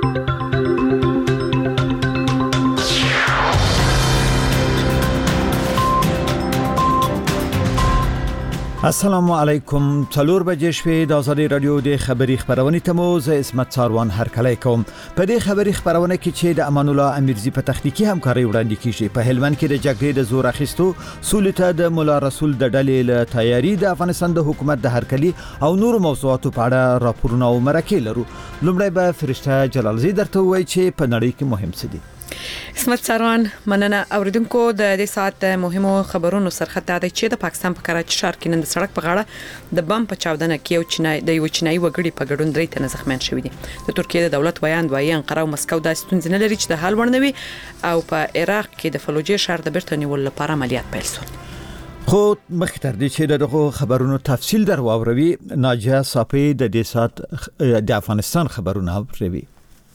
السلام علیکم. 4 بجې شوې د آزادي رادیو د خبري خبرونه تمو ز اسمت ساروان هرکلی کوم. په دې خبري خبرونه کې چې د امان الله امیرزی په تخنیکی همکاري وړاندې کیږي. په هلمند کې د جګړې د زور اخیستو سولته د مولا رسول د ډلې له تیاری د افغانستان د حکومت د هرکلی او نور موضوعاتو په اړه راپورونه او مرکې لرو. لومړی به فرشته جلالزی درته وایي چې په نړۍ کې مهم څه دي. اسمت ساروان مننه. اوریدونکو د دې ساعت مهمو خبرونو سرخط دی چې د پاکستان په کراچي ښار کې نن د سړک په غاړه د بم په چاودنه کې یو چینایي وګړي په ګډون 3 تنه زخمیان شوي دي. د ترکیه د دولت ویاند وايي انقره او مسکو د ستونزې نه لري چې د حل وړ نه وي او په عراق کې د فلوجې ښار د بیرته نیولو لپاره عملیات پیل شول. خو مخکې تر دې چې دغه خبرونو تفصیل در واوروي، ناجیه صافی د دې ساعت د افغانستان خبرونه اوري.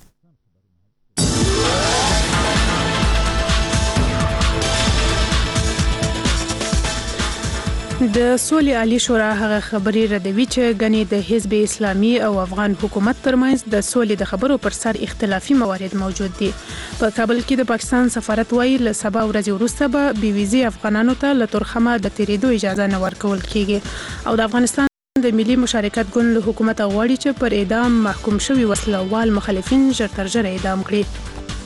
د سولې عالی شورا هغه خبري ردوي چې غني د حزب اسلامي او افغان حکومت ترمنځ د سولې د خبرو پر سر اختلافي موارد موجود دي. په کابل کې د پاکستان سفارت وايي له سبا ورځې وروسته به بي ویزي افغانانو ته له ترخمه د تیریدو اجازه نه ورکول کیږي او د افغانستان د ملي مشارکت ګوند له حکومت غواړي چې پر اعدام محکوم شوي وسلوال مخالفین ژر تر ژره اعدام کړي.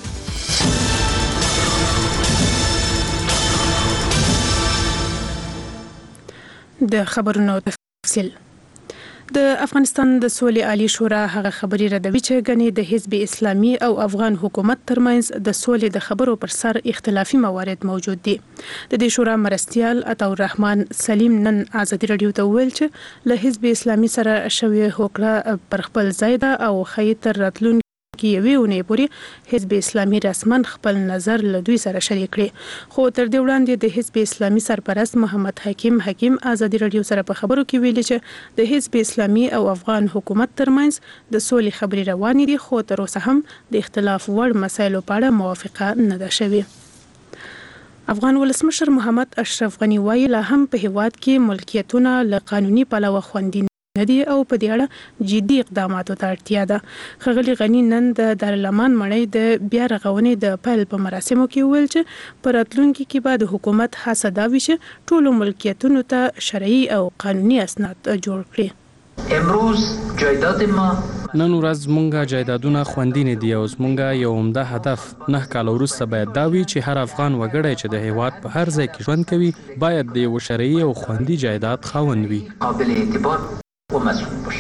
د خبرونو تفصیل. د افغانستان د سولې عالی شورا هغه خبري ردوي چې غني د حزب اسلامي او افغان حکومت ترمنځ د سولې د خبرو پر سر اختلافي موارد موجود دي. د دې شورا مرستيال عطاالرحمن سلیم نن آزادي رادیو ته ویل چې له حزب اسلامي سره شوی هوکړه پر خپل ځای ده او خیتر راتلون کې یوې ونې پورې حزب اسلامي رسمن خپل نظر له دوی سره شریک کړي. خو تر دې وړاندې د حزب اسلامي سرپرست محمد حکیم آزادي رادیو سره په خبرو کې ویلي چې د حزب اسلامي او افغان حکومت ترمنځ د سولې خبري روانې دي، خو تر اوسه هم د اختلاف وړ مسایلو په اړه موافقه نه ده شوې. افغان ولسمشر محمد اشرف غنی وایي لا هم په هیواد کې ملکیتونه له قانوني پلوه خوندي ندي او په دې اړه جدي اقداماتو ته اړتیا ده. خغلی غنی نن د دارالامان مړی د بیا رغونې د پیل په مراسمو کې ویل چې پر راتلونکي کې به د حکومت هڅه دا وي چې ټولو ملکیتونو ته شرعي او قانوني اسناد جوړ کړي. امروز جایداد ما نن ورځ مونږه جایدادونه خوندي نه دي او مونږه یو عمده هدف 9 کال وروسته باید دا وي چې هر افغان وګړی چې د هیواد په هر ځای کې ژوند کوي باید د یو شرعي او خوندي جایداد خاوند وي. قابل اعتبار د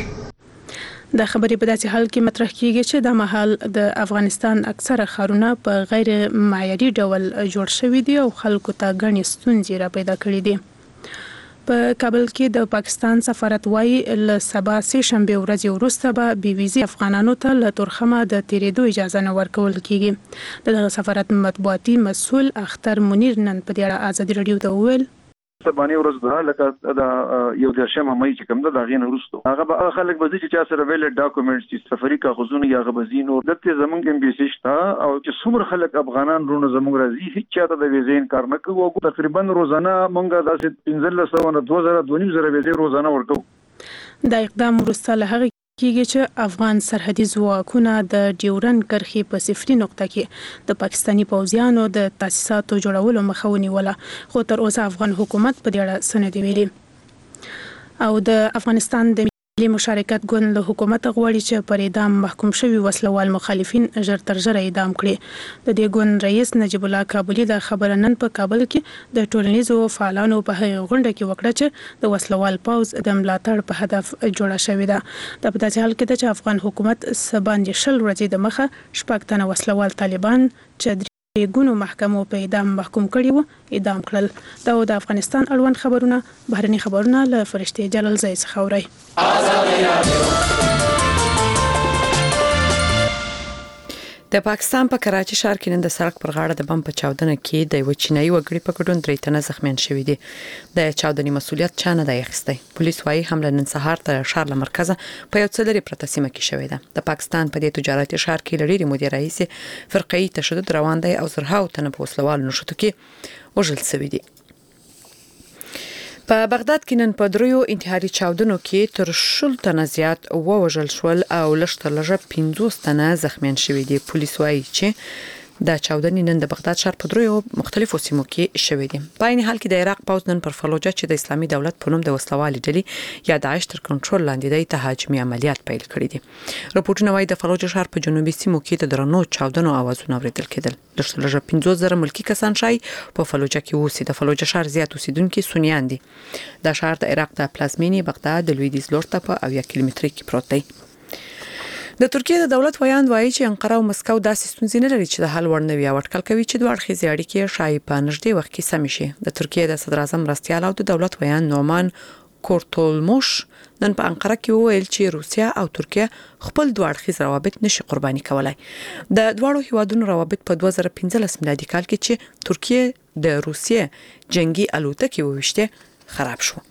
خبرې په داسې حال کې مطرح کیږي چې د مهال د افغانستان اکثره ښارونه په غیر معیاري ډول جوړ شوي دي او خلکو ته ګڼې ستونزې را پیدا کړې دي. په کابل کې د پاکستان سفارت وايي له سبا سه شنبه ورځې وروسته به بي ویزي افغانانو ته له ترخمه د تیریدو اجازه نه ورکول کیږي. د سفارت مطبوعاتي مسؤل اختر منیر نن په دې اړه آزادي رادیو ته وویل سبانه ورځ ده لکه دا یو د شمه مې چې کوم دا غین وروسته هغه به خلک به چې چا سره ویل ډاکومېنټس چې سفري کاغذونه یا غبزینو دلته زمونږ ام بي سي شته او چې څومره خلک افغانان رونه زمونږ راځي هیڅ چاته د ویزې انکار نه کوي او تقریبا روزانه مونږه داسې 1500 نه 2000 ویزې روزانه ورکو. دا اقدام وروسته له هغه کیږي چې افغان سرحدي ځواکونه د ډیورن کرښې په صفري نقطه کې د پاکستاني پوځیانو د تاسیساتو جوړولو مخه ونیوله، خو تر اوسه افغان حکومت په دې اړه څه نه دی ویلي. او د افغانستان د ملي مشارکت ګوند له حکومت غواړي چې پر اعدام محکوم شوي وسلوال مخالفین ژر تر ژره اعدام کړي. د دې ګوند رئیس نجیب الله کابلی د خبره نن په کابل کې د ټولنیزو فعالانو په غونډه کې وکړه چې د وسلوال پوځ د ملاتړ په هدف جوړه شوې ده. د په داسې حال کې چې افغان حکومت سباندې 10 ورځې د مخه شپږ تنه وسلوال طالبان چې ګونو محکمو په اعدام محکوم کړي وو اعدام کړل. دا د افغانستان اړوند خبرونه بهرني خبرونه له فرشته جلالزی څخه اوري. د پاکستان په کراچي ښار کې نن د سړک پر غاړه د بم په چاودنه کې د یو چینایي وګړي په ګډون 3 تنه زخمیان شوي دي. د چاودنې مسؤلیت چا نه دی اخیستی. پولیس وايي حمله نن سهار تر ښار له مرکزه په یو څه لرې پرته سیمه کې شوې ده. د پاکستان په دې تجارتي ښار کې لړۍ مدیر رئیس فرقې تشدد روان دی او زرهاو تنه په وسلوال نشټو کې وژل شوي دي. په بغداد کې نن په دریو انتحاري چاودنو کې تر 10 تنه زیات ووژل شول او لږ 50 تنه زخمیان شوي دي. پولیس وايي چې دا چاودنې نن د بغداد ښار په دریو مختلفو سیمو کې شوې دي. په عین حال کې د عراق پوځ نن پر فلوجه چې د اسلامي دولت په نوم د وسلوالې ډلې یا داعش تر کنټرول لاندې دی تهاجمي عملیات پیل کړي دي. راپورټونه وايي د فلوجه ښار په جنوبي سیمو کې د درنو چاودنو اوازونه اوریدل کېدل. لږ 15,000 ملکی کسان شای په فلوجه کې اوسي. د فلوجه ښار زیات اوسیدونکو سنیان دي. دا ښار د عراق د پلازمینې بغداد د لویدیځ لور ته په 10 کیلومتري کې پروت دی. د ترکیه د دولت ویاند وایي چې انقره او مسکو داسې ستونزې نه لري چې د حل وړ نه وي او اټکل کوي چې دوه اړخیزې اړیکې شاید په نږدې وخت کې سم شي. د ترکیه د صدر اعظم مرستیال او د دولت ویاند نومان کورتولموش نن په انقره کې وویل چې روسیا او ترکیه خپل دوه اړخیز روابط نشي قرباني کولای. د دواړو هیوادونو روابط په 2015 میلادي کال کې چې ترکیه د روسیې جنگي الوتکې وويشته خراب شو.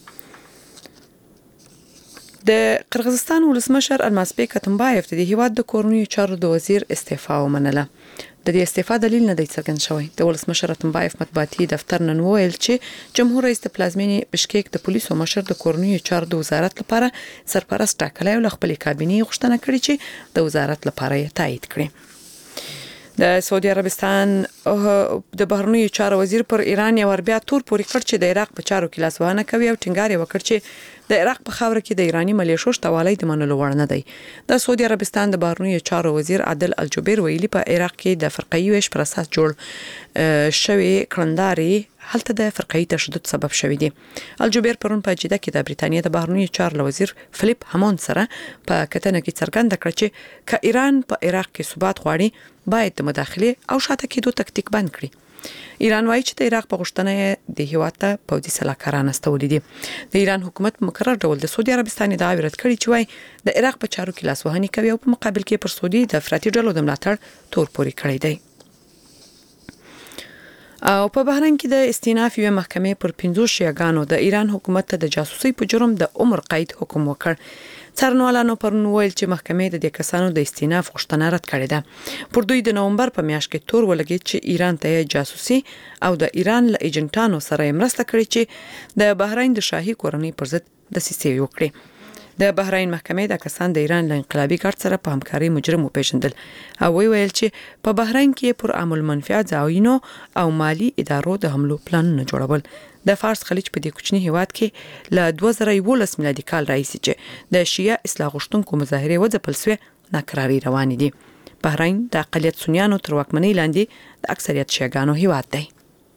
د قرغیزستان ولسمشر المازبek اتمبایف د هیواد د کورنیو چارو د وزیر استعفا ومنله. د دې استعفا دلیل نه دی څرګند شوی. د ولسمشر اتمبایف مطبوعاتي دفتر نن وویل چې جمهور رئیس د پلازمینې بشکیک د پولیسو مشر د کورنیو چارو د وزارت لپاره سرپرست ټاکلی او خپل کابینې غوښتنه کړې چې د وزارت لپاره یې تایید کړي. د سعودي عربستان د بهرنیو چارو وزیر پر ایران یو بیا تور پوري کړ چې د عراق په چارو کې لاسوهنه کوي او ټینګار یې وکړ چې د عراق په خاور کې د ایرانی ملیشو شتوالی د منلو وړ نه دی. د سعودي عربستان د بهرنیو چارو وزیر عادل الجبیر ویلي په عراق کې د فرقه‌ای ویش پر اساس جوړ شوی کړنداري هلته د فرقه‌ای تشدد سبب شوی دی. الجبیر پرون په جده کې د بریتانیا د بهرنیو چارو وزیر فلیپ هامون سره په کتنه کې څرګنده کړ چې ک ایران په عراق کې ثبات غواړي باید د مداخله او شاته کېدو تکتیک بند کړي. ایران وايي چې د عراق په غوښتنه د هیواد ته پوځي سلاکاران استولې دي. د ایران حکومت مقرر ډول د سعودي عربستان د عبرت کړي چې وايي د عراق په چارو کې لاسوهنه کوي او په مقابل کې پر سعودي د افراطي ډلو د ملاتړ تور پوري کړی دی. او په بهرین کې د استیناف یو محکمې پر 15 شیعاګانو د ایران حکومت ته د جاسوسي په جرم د عمر قید حکم وکړ. څارنوالانو پرون ویل چې محکمې د دې کسانو د استیناف غوښتنه رد کړې ده. پر دوی د نومبر په میاشت کې تور ولګید چې ایران ته جاسوسي او د ایران له ایجنټانو سره مرسته کړې چې د بهرین د شاهي کورنۍ پر ضد دسیسې وکړي. د بهرین محکمې د کسان د ایران له انقلابي ګارد سره په همکاري مجرم وپیژندل او ویل چې په بهرین کې پر عامل منفعت ځایونو او مالی ادارو د حملو پلانونه جوړول. د فارس خلیج په دې کوچني هیواد کې له 2011 میلادي کال راهیسې چې د شیعه اصلاح غوښتونکو مظاهره وځپل شوې ناکراری روانې دي. بهرین د اقلیت سنیانو تر واکمنۍ لاندې د اکثریت شیعاګانو هیواد دی.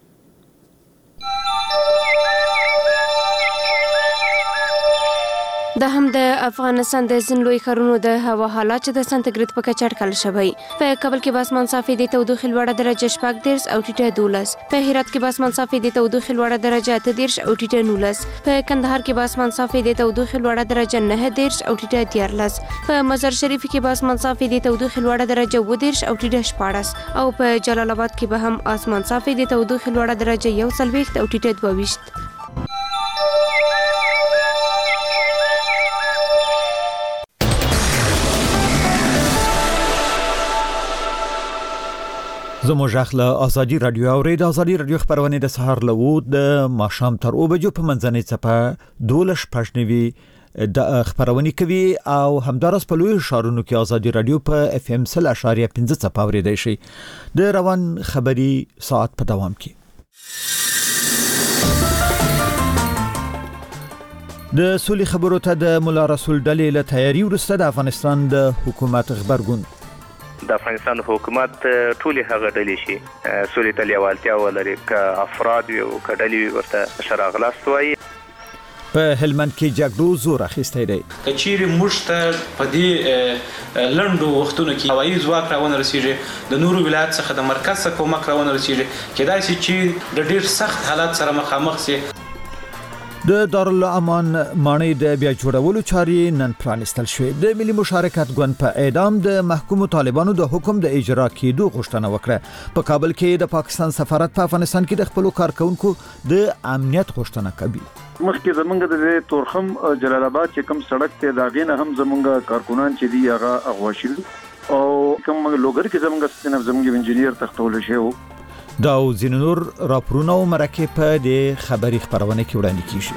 د هم د افغانستان د ځینو لوی ښارونو د هوا حالات چې د سانتیګریډ په کچه اټکل شوی. په کابل کې به اسمان صافي د تودوخې لوړه درجه 14 او ټیټه 12. په هرات کې به اسمان صافي د تودوخې لوړه درجه 13 او ټیټه 19. په کندهار کې به اسمان صافي د تودوخې لوړه درجه 19 او ټیټه 14. په مزار شریف کې به اسمان صافي د تودوخې لوړه درجه 19 او ټیټه 14. او په جلال آباد کې به هم اسمان صافي د تودوخې لوړه درجه 21 او ټیټه 22. زموږ اخله ازادي رادیو او ریډ ازادي رادیو خبرونه د سهار له د ماښام تر او بجو په منځنۍ صفه 12 پښنوي د خبرونه کوي او همدارس په لوی شارونو کې ازادي رادیو په اف ام 0.15 صفه اوریدای شي. د روان خبري ساعت په دوام کې د سولې خبرو ته د مولا رسول ډلې له تیاری وروسته د افغانستان د حکومت خبرګون. د افغانستان حکومت ټولې هغه ډلې شي سولې ته لیوالتیا ولري ک افراد او ک ډلې ورته شراغلاست وایي. په هلمند کې جګړو زور اخیستی دی. کچېرې موږ ته په دې لنډو وختونو کې هوایي ځواک راونه رسیږي د نورو ولایت څخه د مرکز څخه کومک راونه رسیږي کېدای شي چې د ډېر سخت حالات سره مخامخ شي. د دارالامان مانې د بیا جوړولو چارې نن پرانستل شوې. د ملي مشارکت ګوند په اعدام د محکوم طالبانو د حکم د اجرا کېدو غوښتنه وکړه. په کابل کې د پاکستان سفارت په افغانستان کې د خپل کارکونکو د امنیت غوښتنه کوي. مخکې زمونږ د تورخم جلال آباد چې کوم سړک ته داغینه هم زمونږ کارکونان چې دی هغه اغوا شول او کوم لوګر کې زمونږ انجینیر تختول شو. دا او ځینې نور راپورونه او مرکې په دې خبري خبرونه کې وړاندې کیږي.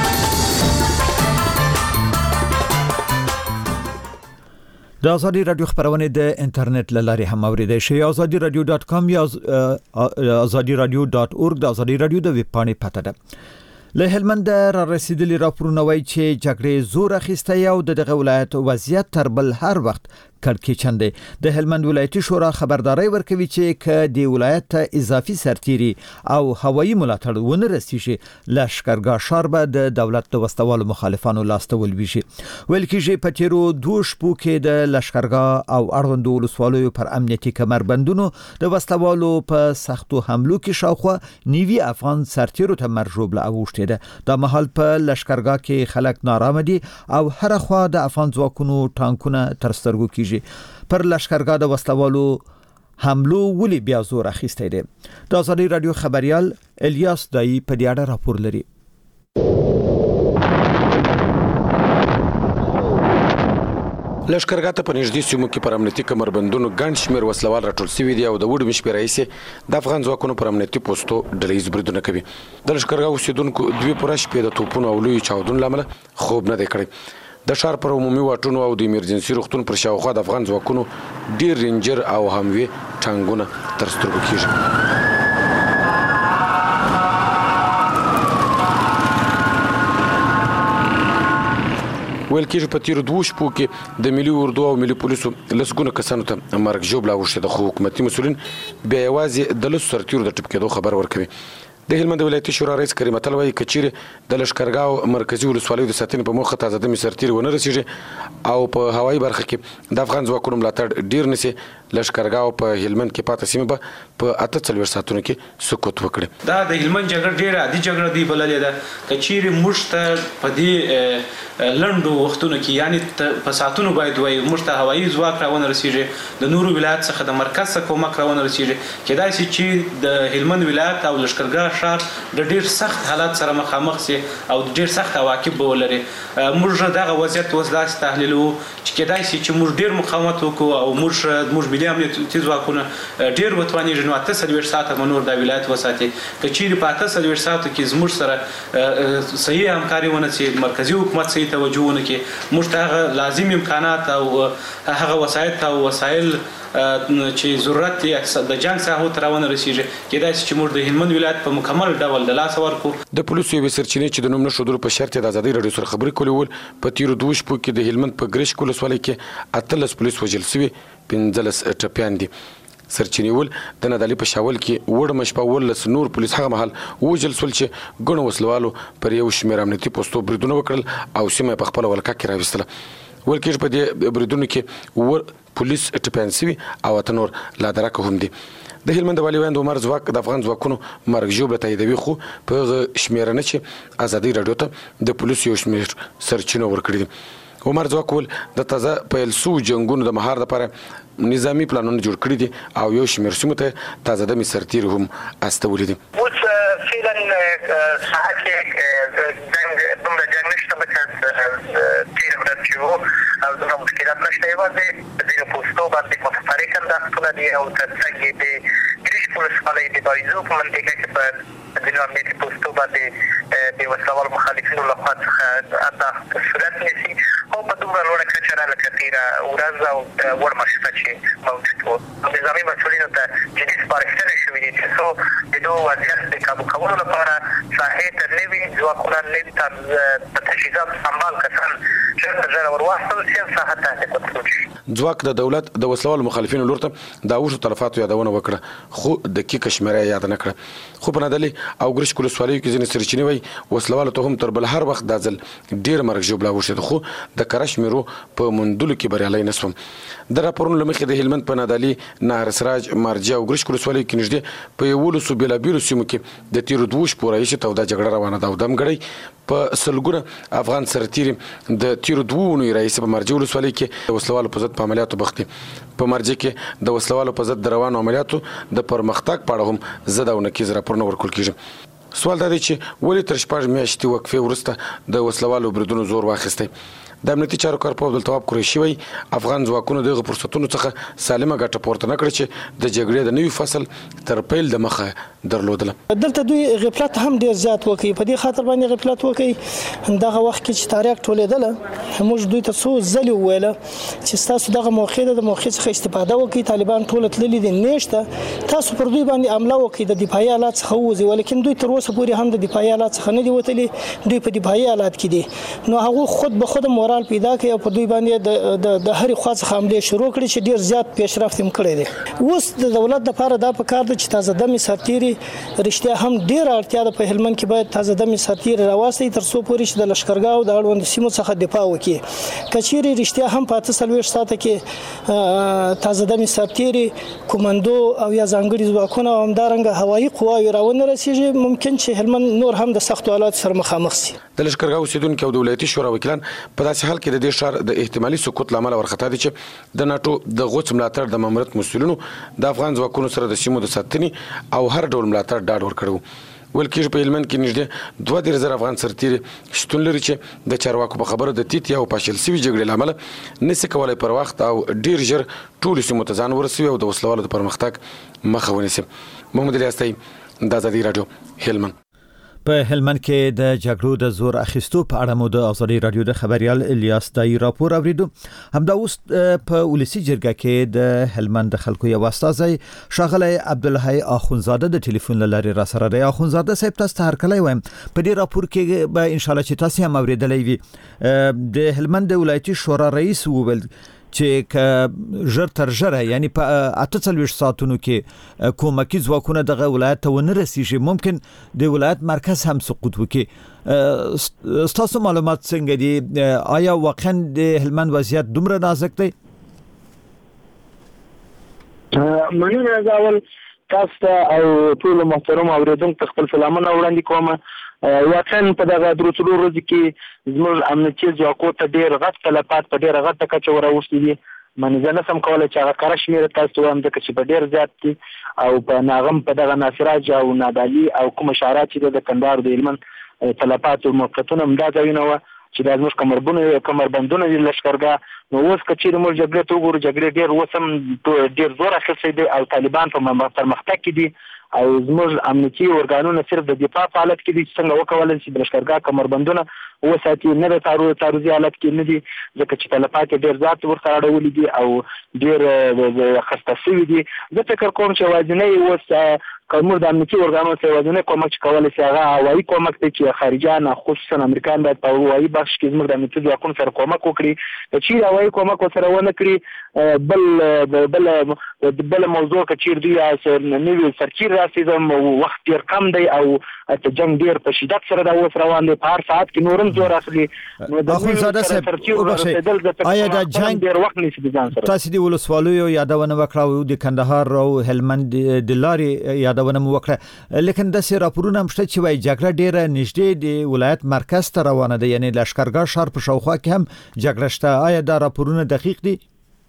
د ازادي رادیو خبرونه د انټرنیټ لارې هم اوریدئ شئ. azadiradio.com یا azadiradio.org د ازادي رادیو د ویب پاڼې پته ده. له هلمند را رسیدلی راپورونه وایي چې جګړې زور اخیسته او دغه ولایت وضعیت تر بل هر وخت کړکېچن دی. د هلمند ولایتي شورا خبرداري ورکوي چې ک د ولایت ته اضافي سرتيري او هوایي ملاتړ ونه رسیږي لشکرګاه ښار به د دولت د وسوالو مخالفانو لاستول وشي. ویل کېږي په تیرو 2 شپو کې د لشکرګاه او اړوند ولسوالیو پر امنیتي کمربندونو د وسوالو په سختو حملو کې شاوخوا 90 افغان سرتيرو ته مرجوبله اوښته ده. د محل په لشکرګاه کې خلک نارامه دي او هر خوا د افغان ځواکونو ټانکونه تر سترګو کېږي. پر لشکرګاه د وسوالو حملو ولې بیا زور اخیسته دي. د ازادي رادیو خبريال الیاس دای په دې اړه راپور لري. لشکرګاه ته په نږدې سیمو کې پر امنیتي کمربندونو ګڼ شمېر وسلوال راټول شوي دي او د وډ مشپې رئیس د افغان ځواکونو پر امنیتي پوسټو ډلهیز بریدونه کوي. د لشکرګاه اوسیدونکو دوی پوره شپې د توپونو او لوی چاودون لامل خوب نه دی کړی. د ښار پر عمومي واټونو او د ایمرجنسي روغتون پر شاوخوا د افغان ځواکونو ډیر رینجر او هموي ټانګونه تر سترګو کېږي. ویل کېږي په تیرو 2 شپو کې د ملي اردو او ملي پولیسو لسګونه کسانو ته مرګ ژوبله اوښتې ده، خو حکومتي مسؤلین بیا یوازې د لسو سرتیرو د ټپ کېدو خبر ورکوي. د هلمند ولایتي شورا رئیس کریم اتل وایي که چیرې د لشکرګاه مرکزي ولسوالیو د ساتنې په موخه تازه دمې سرتیري ونه رسیږي او په هوایي برخه کې د افغان ځواکونو ملاتړ ډیر نشي، لشکرګاه په هلمند کې پاتې سیمه به په 48 ساعتونو کې سقوط وکړي. دا د هلمند جګړه ډیره عادي جګړه دی بللې ده. که چیرې موږ ته په دې لنډو وختونو کې یعنی په ساعتونو باید وایي موږ ته هوایي ځواک راونه رسیږي، د نورو ولایت څخه د مرکز څخه کومک راونه رسیږي، کېدای شي چې د هلمند ولایت او لشکرګاه ښار د ډیر سخت حالات سره مخامخ سي او ډیر سخت عواقب به ولري. موږ دغه وضعیت وسداس تحلیلو چې کېدای شي چې موږ ډیر مقاومت وکړو او موږ ملي امنیتي ځواکونه ډیر وتوانیږي نو 48 ساعته منور د ولایت وساتي. که چیرې په 48 ساعتو کې زموږ سره صحیح همکاري ونه شي، مرکزی حکومت صحیح توجه ونه کړي، موږ ته لازم امکانات او هغه وسایل چې ضرورت یې د جنگ ساحو ته راونه رسیږي، کېدای شي چې موږ د هلمند ولایت په مکمل ډول د لاس ورکو. د پولیسو یو سرچینې چې د نوم نشودلو په شرط د ازادي رادیو سره خبرې کولې ول په تیرو 2 شپو کې د هلمند په ګرش ولسوالۍ کې 18 پولیس وژل شوي، 15 ټپیان دي. سرچینې ول د نادعلي په شاول کې وړ مشپه 19 نور پولیس هغه مهال وژل شول چې ګڼو وسلوالو پر یو شمېر امنیتي پوسټو بریدونه وکړل او سیمه په خپل ولکه کې راوستله. ول کېږي په دې بریدونو کې پولیس ټپیان شوي او اتنور لا درکه هم دي. د هلمند والي ویاند عمر ځواک د افغان ځواکونو مرګ ژوبله تاییدوي، خو په شمیرنه چې ازادي رادیو ته د پولیسو یو شمېر سرچینه ورکړي دي. عمر ځواک ول د تازه پیل سو جنگونو د مهار لپاره نظامی پلانونه جوړ کړي دي او یو شمېر سیمو ته تازه دمې سرتیري هم استولي دي. اوس فعلا ساحه کې دومره جنګ نشته لکه تېره ورځ چې وو او دومره مشکلات نشته. یوازې په ځینو پوستو باندې متفرقه انداختونه دي او تر څنګ یې د ګرش ولسوالۍ د بایزو په منطقه کې په ځینو امنیتي پوستو باندې د وسلوالو مخالفینو لخوا څخه انداخت صورت نیسي او په دومره لوړه کچه نه لکه تېره ورځ او وړمه شپه چې موجود وو. نظامي مسؤلینو ته جدي سپارښتنې شوي دي چې څو د دغو وضعیت د کابو کولو لپاره ساحې ته نوي ځواکونه، نوي تجهیزات سمبال کسان ژر ورواستول شي او ساحه ته کنټرول شي. ځواک د دولت د وسلوالو مخالفینو لور ته د اوښتو تلفاتو یادونه وکړه، خو دقیقه شمېره یاد نه کړه. خو په نادعلي او ګرشک ولسوالیو کې ځینې سرچینې وایي وسلوالو ته هم تر بل هر وخت دا ځل ډېر مرګ ژوبله اوښتې، خو د کره شمېرو په موندلو کې بریالی نه شوم. د راپورونو له مخې د هلمند په نادعلي، نهر سراج، مارجه او ګرشک ولسوالیو کې نږدې په 11 بېلابېلو سیمو کې د تېرو 2 شپو راهیسې توده جګړه روانه ده او دمګړی په سلګونه افغان سرتیري د تیرو 2 اونیو راهیسې په مارجه ولسوالۍ کې د وسلوالو په ضد په عملیاتو بوخت دي. په مارجه کې د وسلوالو په ضد د روانو عملیاتو د پرمختګ په اړه هم ضد او نقیض راپورونه ورکول کېږي. سوال دا دی چې ولې تر 6 میاشتې وقفې وروسته د وسلوالو بریدونو زور واخیستی؟ د امنیتي چارو کارپوه عبدالتواب قریشي وایي افغان ځواکونو دغه فرصتونو څخه سالمه ګټه پورته نه کړې چې د جګړې د نوي فصل تر پیل د مخه درلودله. دلته دوی غفلت هم ډیر زیات وکړي، په دې خاطر باندې غفلت وکړي دغه وخت کې چې تاریخ ټولېدله موږ دوی ته څو ځلې وویله چې تاسو دغه موقع د موقع څخه استفاده وکړئ، طالبان ټول تللي دي نشته، تاسو پر دوی باندې حمله وکړئ، د دفاعي آلات څخه ووځي، ولیکن دوی تر اوسه پورې هم د دفاعي آلات څخه نه دي وتلي، دوی په دفاعي آلات کې دي. نو هغه خود به خود مورال پیدا کوي او په دوی باندې د هرې خوا څخه حمله شروع کړي چې ډیر زیات پیشرفت هم کړی دی. اوس د دولت لپاره دا پکار دی چې تازه دمې سرتیري رښتیا هم ډیر اړتیا ده، په هلمند کې باید تازه دمې سرتیري راوستي تر څو پورې چې د لشکرګاه او د اړوند سیمو څخه دفاع وکړي. کچېرې رښتیا هم په 40 ساعته کې تازه دمې سرتیري کومندو او یا ځانګړي ځواکونه او همدارنګه هوایي قواوې راونه رسیږي، ممکن چې هلمند نور هم د سختو حالاتو سره مخامخ شي. د لشکرګاه اوسیدونکو او د ولایتي شورا وکیلان په داسې حال کې د دې ښار د احتمالي سقوط لامل ورخطا دي چې د ناتو د غوڅ ملاتړ د ماموریت مسؤلینو د افغان ځواکونو سره د سیمو د ساتنې او هر ډول ملاتړ ډاډ ورکړو. ویل کېږي په هلمند کې نږدې 22,000 افغان سرتیري شتون لري چې د چارواکو په خبره د تیت یا پاشل سوي جګړې لامل نشي کولای پر وخت او ډیر ژر ټول سیمو ته ځان ورسوي او د وسلوالو د پرمختګ مخه ونیسي. محمد الیاستي د آزادۍ رادیو هلمند. په هلمند کې د جګړو د زور اخیستو په اړه مو د آزادۍ رادیو د خبريال الیاس دای راپور اوریدو. همدا اوس په ولسی جرګه کې د هلمند د خلکو یو استازی شاغلی عبدالحی اخونزاده د ټلیفون لارې را سره دی. اخونزاده صاحب تاسو ته هرکلی وایم. په دې راپور کې به ان شاء الله چې تاسو هم اوریدلی وي د هلمند د ولایتي شورا رئیس وویل چې ژر تر ژره یعنی په 48 ساعتونو کې کومکی ځواکونه دغه ولایت ته ونه رسیږي، ممکن د ولایت مرکز هم سقوط وکړي. تاسو معلومات څنګه دي؟ آیا واقعا د هلمند وضعیت دومره نازک دی؟ مننه زاول تاسو او ټول محترم اوریدونکو خپل سلامونه وړاندې کوم. واقعا په دغه درو څلور ورځې کې زموږ امنیتي ځواکونو ته ډېر غټ تلفات په ډېره غټه کچه وراوښتي دي. زه نه سم کولی چې هغه کره شمېره تاسو ته ووایم ځکه چې په ډېر زیات دي او په ناغم په دغه ناصراج او نادالي او کومه شهرات چې د کندهار د هلمند تلفاتو موقعیتونه همدا ځایونه وه چې دا زموږ کمربندونه دي لشکرګاه. نو اوس که چېرې موږ جګړې ته وګورو، جګړې ډېر اوس هم ډېر زور اخیستی دی او طالبان په پرمختګ کې دي او زموږ امنیتي ارګانونه صرف د دفاع په حالت کې دي چې څنګه وکولای شي د لشکرګاه کمربندونه وساتي، نه د تعرضي حالت کې نه دي ځکه چې تلفات ډېر زیات ورته اړولي دي او ډېر خسته شوي دي. زه فکر کوم چې یوازینی اوس کومور د امنیتي ارګانونو ته یوازینی کومک چې کولی شي هغه هوایي کومک دی چې خارجیان خصوصا امریکایان باید په هوایي بخش کې زموږ د امنیتي ځواکونو سره کومک وکړي. که چیرې هوایي کومک ورسره ونه کړي، بل موضوع که چیرې دوی نوي سرچیر راسي وخت ډېر کم دی او ته جنګ ډېر په شدت سره دا اوس روان دی، په هر ساعت کې نورم زور اخلي. اخونزاده صاحب آیا دا جنګ ډېر وخت نیسي د ځان سره؟ تاسو د ولسوالیو یادونه وکړه او د کندهار او هلمند د لارې یادونه مو وکړه، لیکن داسې راپورونه هم شته چې وایي جګړه ډېره نږدې د ولایت مرکز ته روانه ده، یعنی لشکرګاه ښار په شاوخوا کې هم جګړه شته. آیا دا راپورونه دقیق دي؟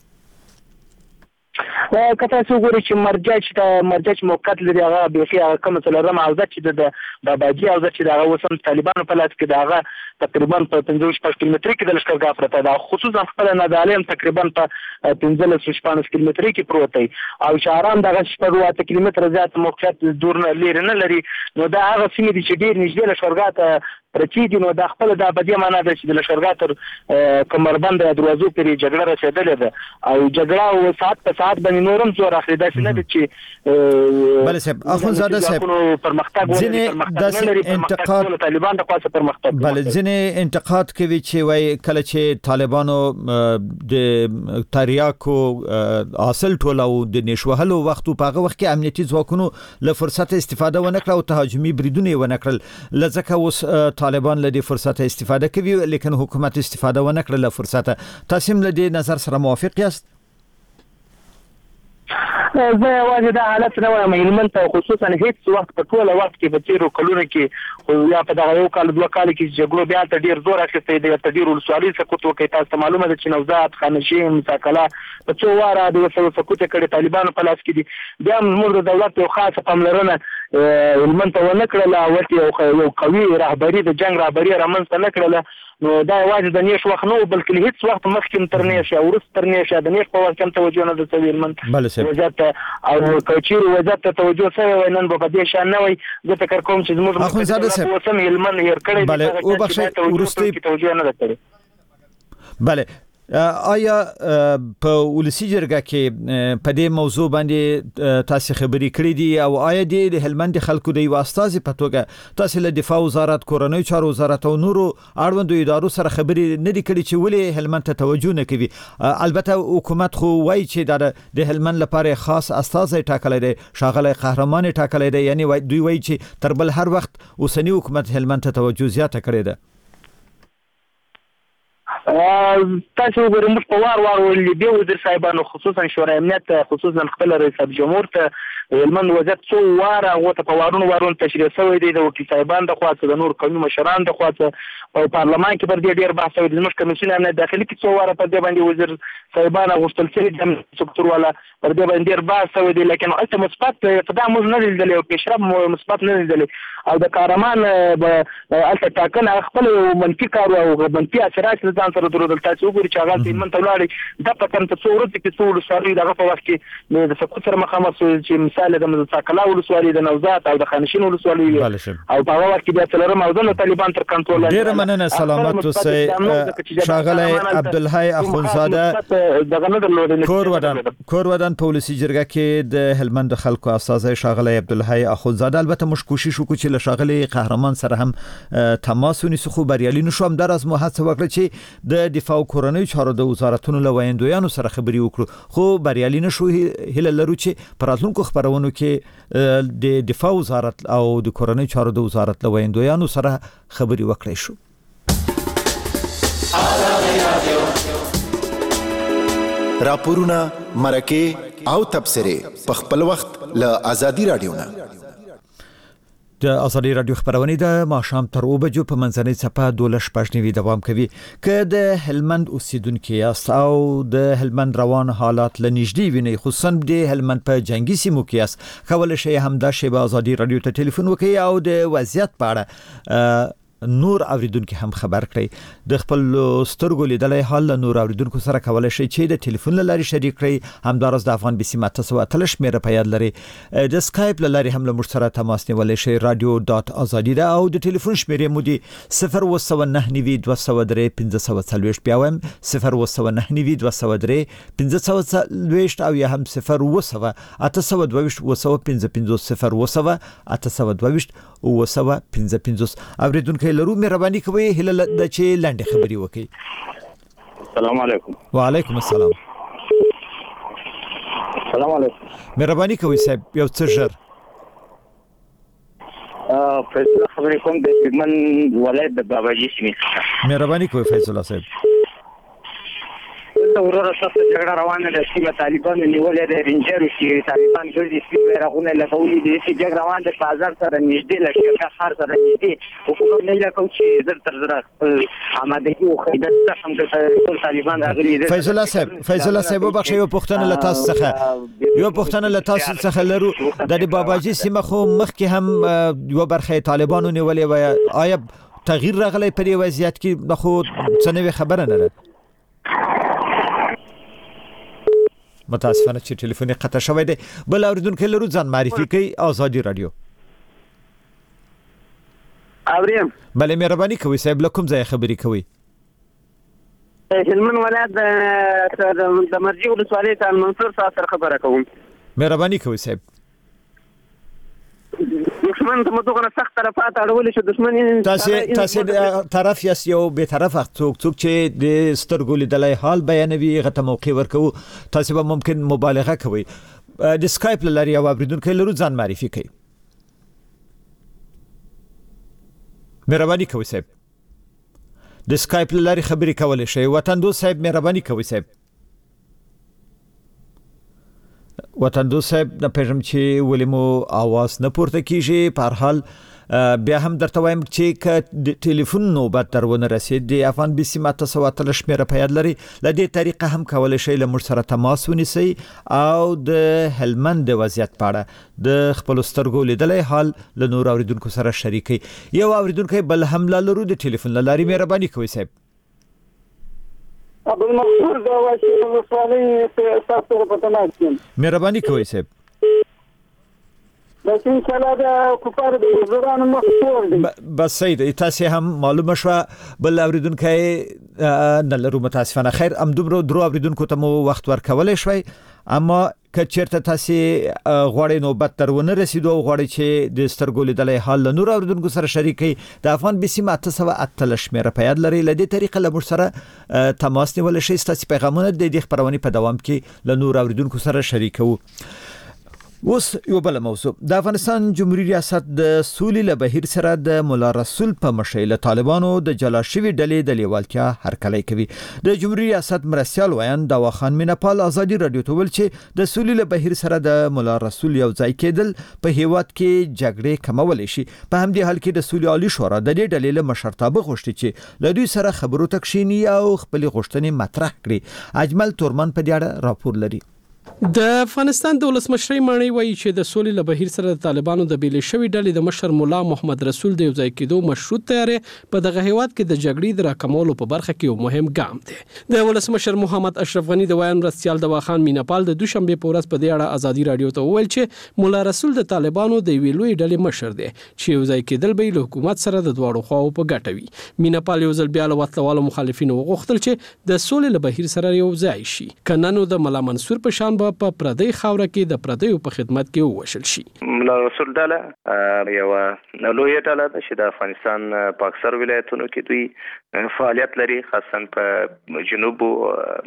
که تاسو وګورئ چې مرجع موقت لري هغه بیخي هغه کومه څلورمه حوزه چې د باباجي حوزه چې د هغه اوس هم طالبانو په لاس کې د هغه تقریبا په 15 کیلومترۍ کې د لشکرګاه پرته ده، خصوصا خپل نادالي هم تقریبا په 15 کیلومترۍ کې پروت دی او شهرام دغه 8 کیلومتره زیات موقعیت دور نه لري نه لري. نو دا هغه سیمې دي چې ډېر نږدې لشکرګاه ته پرتې دي. نو دا خپل د ابدي معنا ده چې د لشکرګاه تر کمربند دروازو پورې جګړه رسېدلې ده او جګړه ساعت په ساعت باندې نورم زور اخلي. داسې نه ده چې بله صاحب اخونزاده صاحب ځینې انتقاد طالبان د خاصه پرمختګ بله ځینې انتقاد کوي چې وایي کله چې طالبانو د تریاکو حاصل ټول او د نشوهلو وخت په هغه وخت کې امنیتي ځواکونو له فرصت استفاده ونه کړه او تهاجمي بریدونه ونه کړل، لکه اوس طالبان له دې فرصت استفاده کوي لیکن حکومت استفاده ونه کړل له فرصت. تاسو هم له دې نظر سره موافق یاست؟ زه یوازې دا حالت نه وایم، هلمند ته خصوصا هیڅ وخت په ټوله وخت کې په تېرو کلونو کې یا په دغه یو کال دوه کال کې جګړو بیا ته ډېر زور اخیستی دی، ته ډېر ولسوالۍ سقوط وکړي. تاسو ته معلومه ده چې نوزاد، خانشین، مساکله په څو واره د سقوط کړي طالبانو په لاس کې دي. بیا هم زموږ د دولت یو خاصه پاملرنه هلمند ته ونه کړله ورته یو قوي رهبري د جنگ رهبري رامنځته نه کړله نو دا یوازې د نیش وخت نه بلکې هیڅ وخت مخکې تر نیشه او وروسته تر نیشه د نیش په وخت کې توجه نه د هلمند وزارت او کچیر وزارت ته توجه شوی وای نن په دې شان نه وای زه فکر کوم چې زموږ په سم هلمند هیر کړی بله او بخښه ورسته توجه نه کړی بله آیا په ولسی جرګه کې په دې موضوع باندې تاسو خبرې کړې دي او آیا د هلمند خلکو د واسطازي په توګه تاسو له دفاع وزارت کورنۍ چارو وزارت او نورو اړوندو ادارو سره خبرې نه دي کړې چې ولې هلمند ته توجه نه کوي البته حکومت خو وایي چې د هلمند لپاره خاص استازي ټاکلي دي شاغله قهرمان ټاکلي دي یعنی دوی وایي چې تر بل هر وخت اوسنی حکومت هلمند ته توجه زیاته کړې ده تاسو وګورئ موږ په وار ولې دی وزیر صاحبانو خصوصا شورای امنیت خصوصا خپل رئیس جمهور ته هلمند وزارت څو واره غوته په وارونو تشریح شوی دی د وکیل صاحبان د خواص د نور قومي مشران د خواص او پارلمان کې پر دې ډیر بحث شوی د موږ کمیسیون امنیت داخلي کې څو واره په دې باندې وزیر صاحبان غوښتل چې د سکتور والا پر دې باندې ډیر بحث شوی دی لیکن البته مثبت اقدام موږ نه لیدل او پیشرفت مثبت نه لیدل او د کارمان البته ټاکل خپل منفي کار او منفي اثرات ځان سره درلودل تاسو وګورئ چې هغه هلمند ته ولاړ د پکم ته څو ورځې کې څو سړي دغه په وخت کې د سقوط سره مخامخ چې مثال د مزاکلا ولسوالۍ د نوزاد او د خانشین ولسوالۍ او په هغه وخت کې د څلورم او د طالبان تر کنټرول ډیر مننه سلامت اوسئ شاغله عبدالحی اخونزاده دغه نه درلودل کورودان په ولسی جرګه کې د هلمند خلکو استازي شاغله عبدالحی اخونزاده البته مش کوشش وکړو چې له شاغله قهرمان سره هم تماس ونیسو خو بریالي نشو هم در از محادثه وکړه چې د دفاع کورنۍ چارو د وزارتونو له وایندویانو سره خبري وکړو خو بریالي نشو هله لرو چې پراتلونکو خبرونو کې د دفاع وزارت او د کورنۍ چارو د وزارت له وایندویانو سره خبري وکړي شو راپورونه مرکه او تبصره په خپل وخت له ازادي رادیو نه د ازادي رادیو خبرونه د ماښام تر 2 بجو په منځنۍ صفه 12:09 دوام کوي که د هلمند اوسیدونکو یاست او د هلمند روان حالات لنیږدې ویني خصوصا د هلمند په جنگي سیمو کې یاست کولای شئ همدا شی به ازادي رادیو ته ټلیفون وکړئ او د وضعیت په اړه نور اوریدونکو هم خبر کړئ د خپل سترګو لیدلای حال نور اوریدونکو سره کولای شئ چې د ټلیفون لاري شریک کړئ همدارس د افغان بي سي ماته 13 مېره په یاد لري د سکایپ لاري هم له موږ سره تماس نیولای شئ radio.azadi دا او د ټلیفون شمیرې مو دي 02992031540 بیا هم 02992031540 او یا هم 0808550 اوریدونکو لرو مهرباني کوئ هله د چې لاندې خبري وکړي السلام علیکم وعلیکم السلام السلام علیکم مهرباني کوئ صاحب یو څه ژر فیصله خبرې کوم د هلمند ولایت د باباجي سیمې مهرباني کوئ فیض الله صاحب د ورور سره جګړه روانه ده چې طالبان نیولې د رینجر چې طالبان ګرځي چې راغونه لګولې دي چې جګړه روانه ده بازار سره نږدې لکه خار سره نږدې حکومت نه لکه چې زر تر زر آمادګي او خیدت څخه د طالبان راغلي دي فیض الله صاحب بخښه یو پښتنه لتاس څخه لرو د باباجي سیمه خو مخکې هم یو برخه طالبانو نیولې و آیا تغییر راغلی په دې وضعیت کې خو څه نوې خبره نه ده متاسفانه چې ټلیفون قطع شوی دی بل اوریدونکو لرو ځان معرفي کوي آزادي رادیو اوریم بله مهرباني کوئ صاحب لکم ځای خبري کوي هلمند ولایت د مرجی ولسوالۍ ته منصور صاحب سره خبره کوم مهرباني کوئ صاحب دشمن ته متوغه سخت طرفات اړول شو دشمن تاسو طرف یاست یو به طرف څوک چې د سترګو لیدلای حال بیانوي غته موقع ورکو تاسو به ممکن مبالغه کوي د سکایپ لاري او اوریدونکو لرو ځان معرفي کوي مهرباني کوئ صاحب د سکایپ لاري خبري کولای شئ وطن دوست صاحب مهرباني کوئ صاحب وطن دو صاحب نه پېژم چې ولمو आवाज نه پورته کیږي. په هر حال بیا هم درته وایم چې ک ټلیفون نوبت درونه رسید د افغان بي سي ماته سواتل شمیره په یاد لري. ل دې طریقه هم کولای شئ له موږ سره تماس ونیسئ او د هلمند د وضعیت په اړه د خپل سترګو لیدلې حال له نور اوریدونکو سره شریکي. یو اوریدونکو بل هم لرو د ټلیفون لاري مهرباني کوئ صاحب. ابو المنصور دا واشي وصالي ساتو پتناکم مهرباني کوئ صاحب. بس ان شاء الله دا کفار د زوران مخور دي. بس صحیح تاسو هم معلومه شو بل اوریدونکو نه لرو متاسفانه. خیر ام دومره درو اوریدونکو ته مو وخت ورکول شوي اما که چیرته تاسو غوړې نوبت درونه رسیدو او غوړې چې د سترګو لیدلې حال له نور اوریدونکو سره شریکي د افغان بي سي ماته سوا اتل شمیره په یاد لري. لدې طریقه له موږ سره تماس نیول شي. تاسو پیغامونه د دې خبرونه په دوام کې له نور اوریدونکو سره شریکو. اوس یو بل موضوع د افغانستان جمهوریت ریاست د سولې له بهیر سره د مولا رسول په مشرۍ له طالبانو د جلا شوی ډلې د لیوالتیا هرکلی کوي. د جمهوریت ریاست مرستیال ویان داوا خان میناپال ازادي رادیو ته ویل چې د سولې له بهیر سره د مولا رسول یو ځای کېدل په هیواد کې جګړې کمول شي. په همدې حال کې د سولې عالی شورا د دې ډلې له مشرتابه غوښتي چې له دوی سره خبرو تکشینی او خپل غوښتنې مطرح کړي. اجمل تورمان په دې اړه راپور لري. د افغانستان د ولسمشرۍ مانی وایي چې د سولې له بهیر سره د طالبانو د بیل شوی ډلې د مشر مولا محمد رسول د یو ځای کېدو مشروط تیارې په دغه هیواد کې د جګړې د راکمولو په برخه کې یو مهم ګام دی. د ولسمشر محمد اشرف غنی د ویان مرستیال دوا خان میناپال د دوشنبه په ورځ په دې اړه ازادي رادیو ته وویل چې مولا رسول د طالبانو د ویلوي ډلې مشر دی چې یو ځای کېدل به له حکومت سره د دواړو خواو په ګټه وي. میناپال یو ځل بیا له وطنوالو مخالفینو وغوښتل چې د سولې له بهیر سره یو ځای شي. کننو د مولا منصور په شان په پردی خاوره کې د پردیو په خدمت کې ووشل شي. مولا رسول ډله یو لوی ډله ده چې د افغانستان په اکثر ولایتونو کې دوی فعالیت لري، خاصه په جنوب او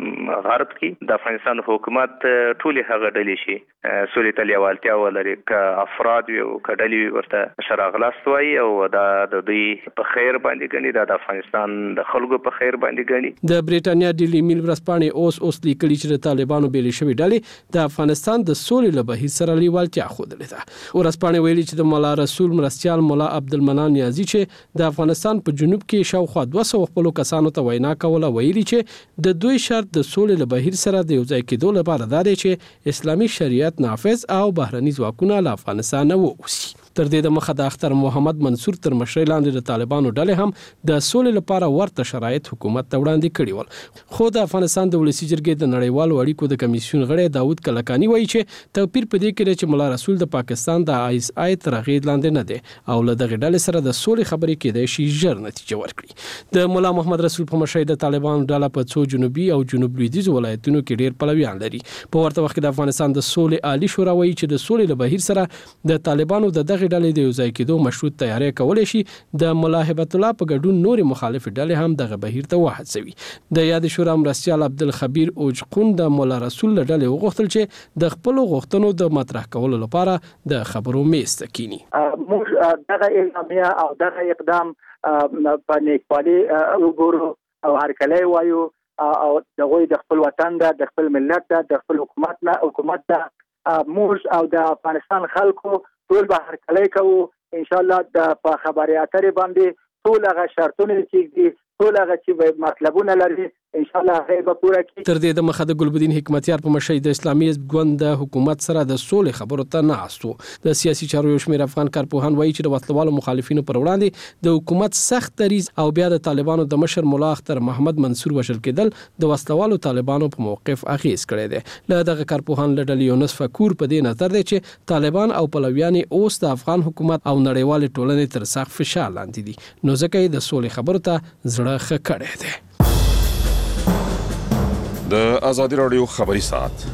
غرب کې. د افغانستان حکومت ټول هغه ډلې شي سولې ته لیوالتیا ولري ک افراد او کډلې ورته شراغلاست وایي او دا د دوی په خیر باندې غني، د افغانستان د خلکو په خیر باندې غني. د بریټانیا ډیلی میل ورځپاڼې اوس لیکلي چې د طالبانو بیل شوی ډلې د افغانستان د سولې له بهیر سره لیوالتیا ښودلې ده. ورځپاڼې ویلي چې د مولا رسول مرستیال مولا عبدالمنان نیازی چې د افغانستان په جنوب کې شاوخوا 200 خپل کسانو ته وینا کوله، ویلي چې د دوی شرط د سولې له بهیر سره د یو ځای کېدو لپاره دا دی چې اسلامي شریعت نافذ او بهرني ځواکونه له افغانستان نه ووځي. تر دې د مخه د اختر محمد منصور تر مشرۍ لاندې د طالبانو ډلې هم د سولې لپاره ورته شرایط حکومت ته وړاندې کړي ول. خو د افغانستان د ولسی جرګې د نړیوالو اړیکو د کمیسیون غړی داود کلکانی وایي چې توپیر په دې کې دی چې مولا رسول د پاکستان د آی اس آی تر غېږ لاندې نه دی او له دغه ډلې سره د سولې خبرې کېدای شي ژر نتیجه ورکړي. د مولا محمد رسول په مشرۍ د طالبانو ډله په څو جنوبي او جنوب لویدیځ ولایتونو کې ډېر پلویان لري. په ورته وخت کې د افغانستان د سولې عالی شورا وایي چې د سولې له بهیر سره د طالبانو د دغه ډلې د یو ځای کېدو مشروط تیاری کولای شي. د مولا هبت الله په ګډون نور مخالف ډلې هم دغه بهیر ته وهڅوي. د یاد شورا مرستیال عبدالخبیر اوجقون د مولا رسول ډلې وغوښتل چې د خپل غوښتنو د مطرح کولو لپاره د خبرو میز ته کینی. موږ دغه اعلامیه او دغه اقدام په نیکپالي وګورو او هرکلی وایو او دغه د خپل وطن د خپل ملت د خپل حکومت د موږ او د افغانستان خلکو ټول به هرکلی کوو. ان شاء الله د په خبري اترې باندې ټول هغه شرطونه چې ټول هغه چې مطلبونه لري ان شاء الله هغه به پوره کړي. تر دې د مخه د ګلبدین حکمتیار په مشرۍ د اسلامي حزب ګوند د حکومت سره د سولې خبرو ته ناست وو. د سیاسي چارو یو شمېر افغان کارپوهان وایي چې د وسلوالو مخالفینو پر وړاندې د حکومت سخت دریځ او بیا د طالبانو د مشر مولا اختر محمد منصور وشل کېدل د وسلوالو طالبانو په موقف اغیز کړی دی. له دغه کارپوهان لډل یونس فکور په دې نظر دی چې طالبان او پلویان اوس د افغان حکومت او نړیوال ټولنې تر سخت فشار لاندې دي، نو ځکه یې د سولې خبرو ته زړه ښه کړی دی. د ازادي رادیو خبري ساعت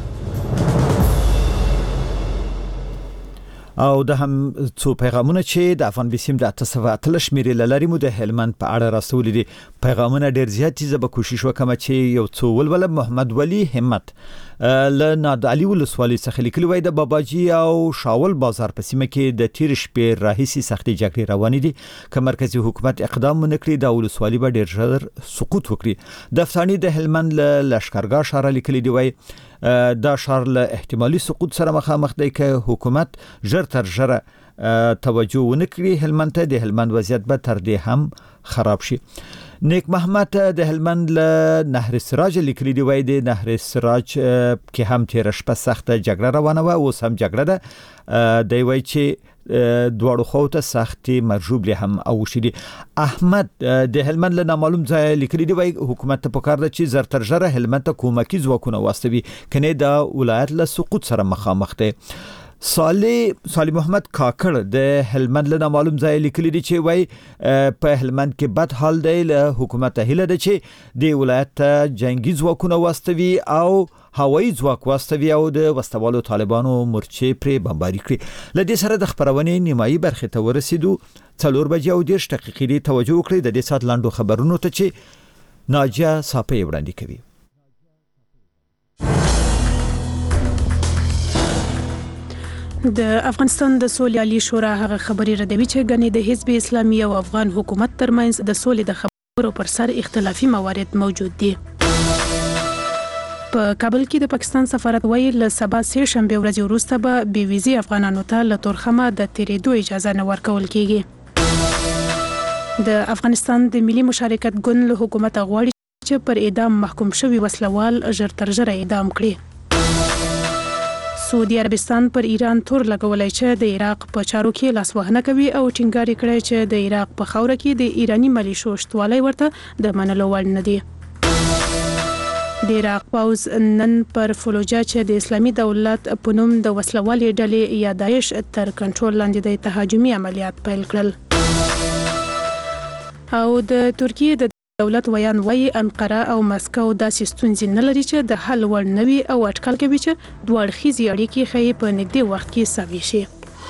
او د هم څو پیغامونه چې د افغان بسیم د 808 شمیرې لاري مو د هلمند په اړه رسول دي. پیغامونه ډیر زیات دي، زه به کوشش وکم چې یو څو ولول. محمد ولی همت له نادعلي ولسوالۍ څخه لیکلی وای د باباجي او شاول بازار په سیمه کې د تیر شپې راهیسي سختي جګړې روانې دي. که مرکزی حکومت اقدام ونکړي د ولسوالۍ به ډیر ژر سقوط وکړي. د افغاني د هلمند له لشکرګاه شهر لیکلی دی وای دا ښار له احتمالي سقوط سره مخامخ دی که حکومت ژر تر ژره توجه ونه کړي هلمند ته، د هلمند وضعیت به تر دې هم خراب شي. نیک محمد د هلمند له نهر سراج لیکلي دی، وایي د نهر سراج کې هم تیر شپه سخته جګړه روانه وه، اوس هم جګړه ده. دی وایي چې دواړو خواو ته سختې مرجوبلې هم اوښتې دي. احمد د هلمند له نامعلوم ځایه لیکلي دی، وایي حکومت ته پکار ده چې زر تر ژره هلمند ته کومکي ځواکونه واستوي، کنې دا ولایت له سقوط سره مخامخ دی. صالح محمد کاکړ د هلمند له نامعلوم ځای لیکلي دی چې وایي په هلمند کې بد حال دی، له حکومت هیله ده چې د ولایت ته جنگي ځواکونه واستوي او هوایي ځواک واستوي او د وسوالو طالبانو مرچې پرې بمباري کړي. له دې سره د خبرونې نیمایي برخې ته ورسېدو. 4:30 توجه وکړئ د دې سات لاندو خبرونو ته چې ناجیه صافی وړاندې کوي. د افغانستان د سولې عالی شورا هغه خبري ردوي چې غني د حزب اسلامي او افغان حکومت ترمنځ د سولې د خبرو پر سر اختلافي موارد موجود دي. په کابل کې د پاکستان سفارت وایي له سبا سه شنبه ورځې وروسته به بې ویزې افغانانو ته له تورخمه د تیرېدو اجازه نه ورکول کیږي. د افغانستان د ملي مشارکت ګوند له حکومت غواړي چې پر اعدام محکوم شوی وسلوال ژر تر ژره اعدام کړي. سعودي عربستان پر ایران تور لګولای چې د عراق په چارو کې لاسوهنه کوي او ټینګار کړي چې د عراق په خاوره کې د ایرانی ملیشو شتوالی ورته د منلو وړ نه دی. د عراق پوز نن پر فلوجا چې د اسلامي دولت په نوم د وسلوالې ډلې یا داعش تر کنټرول لاندې د تهاجمي عملیات پیل کړل. او د ترکیه د دولت ویان وایي انقره او مسکو داسې ستونزې نه لري چې د حل وړ نه وي او اټکل کوي چې دوه اړخیزې اړیکې ښایي په نږدې وخت کې سوي شي.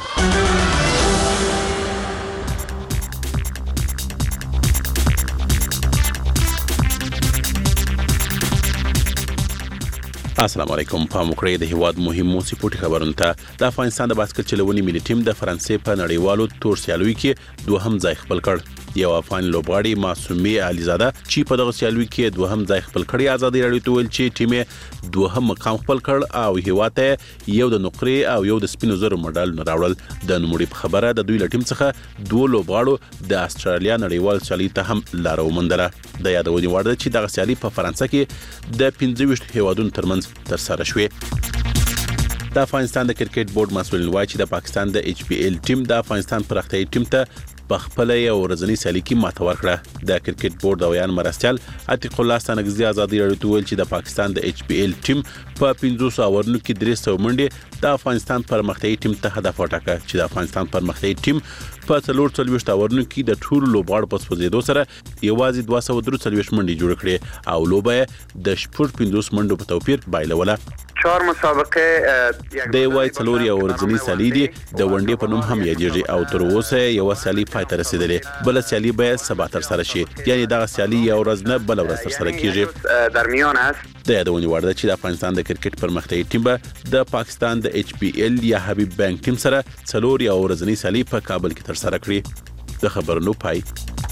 السلام علیکم. پام وکړئ د هیواد مهمو سپورټي خبرونو ته. د افغانستان د باسکټ چلونې ملي ټیم د فرانسې په نړیوالو تور سیالیو کې دوهم ځای خپل کړ. یو افغان لوبغاړي معصومي عليزاده چې په دغه سیالیو کې دوهم ځای خپل کړی ازادي راډیو ته ویل چې ټیم دوهم مقام خپل کړ او هیواته یو د نقرې او یو د سپینو زرو مډال نه راوړل. د نوموړي په خبره د دوی له ټیم څخه دوه لوبغاړو د استرالیا نړیوال سیالي ته هم لار وموندله. د یادونې وړ ده چې دغه سیالي په فرانسه کې د 25 هیوادونو ترمنځ ترسره شوې. د افغانستان د کرکټ بورډ مسؤلین وایي چې د پاکستان د ایچ پی ایل ټیم د افغانستان پرختیايي ټیم ته په خپل یو ورځنی سیالي کې ماته ورکړه. د کرکټ بورډ اویان مرستيال عتیق الله ستانګزي ازادي راډیو ته ویل چې د پاکستان د ایچ پی ایل ټیم په 500 اورونو کې 300 منډې د افغانستان پرمختیايي ټیم ته هدف وټاکه چې د افغانستان پرمختیايي ټیم په 440 اورونو کې د ټول لوبغاړو په سوځېدو سره یوازې 243 منډې جوړ کړې او لوبه د 50 منډو په توپیر بایلوله. 4 مسابقه د وای څلور یو ورځنی سیالي دي د ونډې په نوم هم یادېږي او تر اوسه یو سیالي پای ته رسیدلې. بل سیالي به سبا تر سره شي، یعنی دا سیالي یو ورځ نه بل ورځ تر سره کیږي. در میان است د یادونې وړ ده چې د افغانستان د کرکټ پرمختیايي ټیم به د پاکستان د ایچ پی ایل یا حبیب بانک ټیم سره څلور یو ورځنی سیالي په کابل کې تر سره کړي. د خبرونو پای.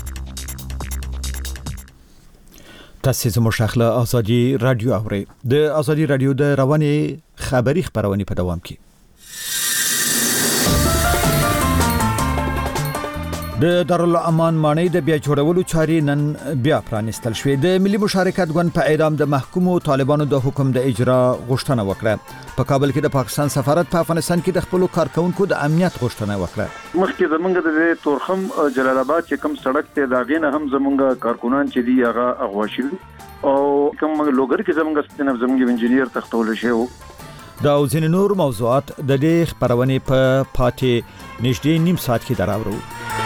تاسو زموږ شاخله ازادي رادیو اورئ. د ازادي رادیو د رواني خبري خبرونه په دوام کې د دارالامان مانی د بیا جوړولو چارې نن بیا پرانستل شوې. د ملي مشارکت ګوند په اعدام د محکومو طالبانو د حکم د اجرا غوښتنه وکړه. په کابل کې د پاکستان سفارت په افغانستان کې د خپل کارکونکو د امنیت غوښتنه وکړه. مخکې زمونږ د تورخم جلال آباد چې کوم سړک ته داغې نه هم زمونږ کارکونان چې دی هغه اغواشل او کوم لوګر کې زمونږ انجنیر تختول شو. دا او ځینې نور موضوعات د دې خبرونه په پاتې نږدې نیم ساعت کې دراوړو.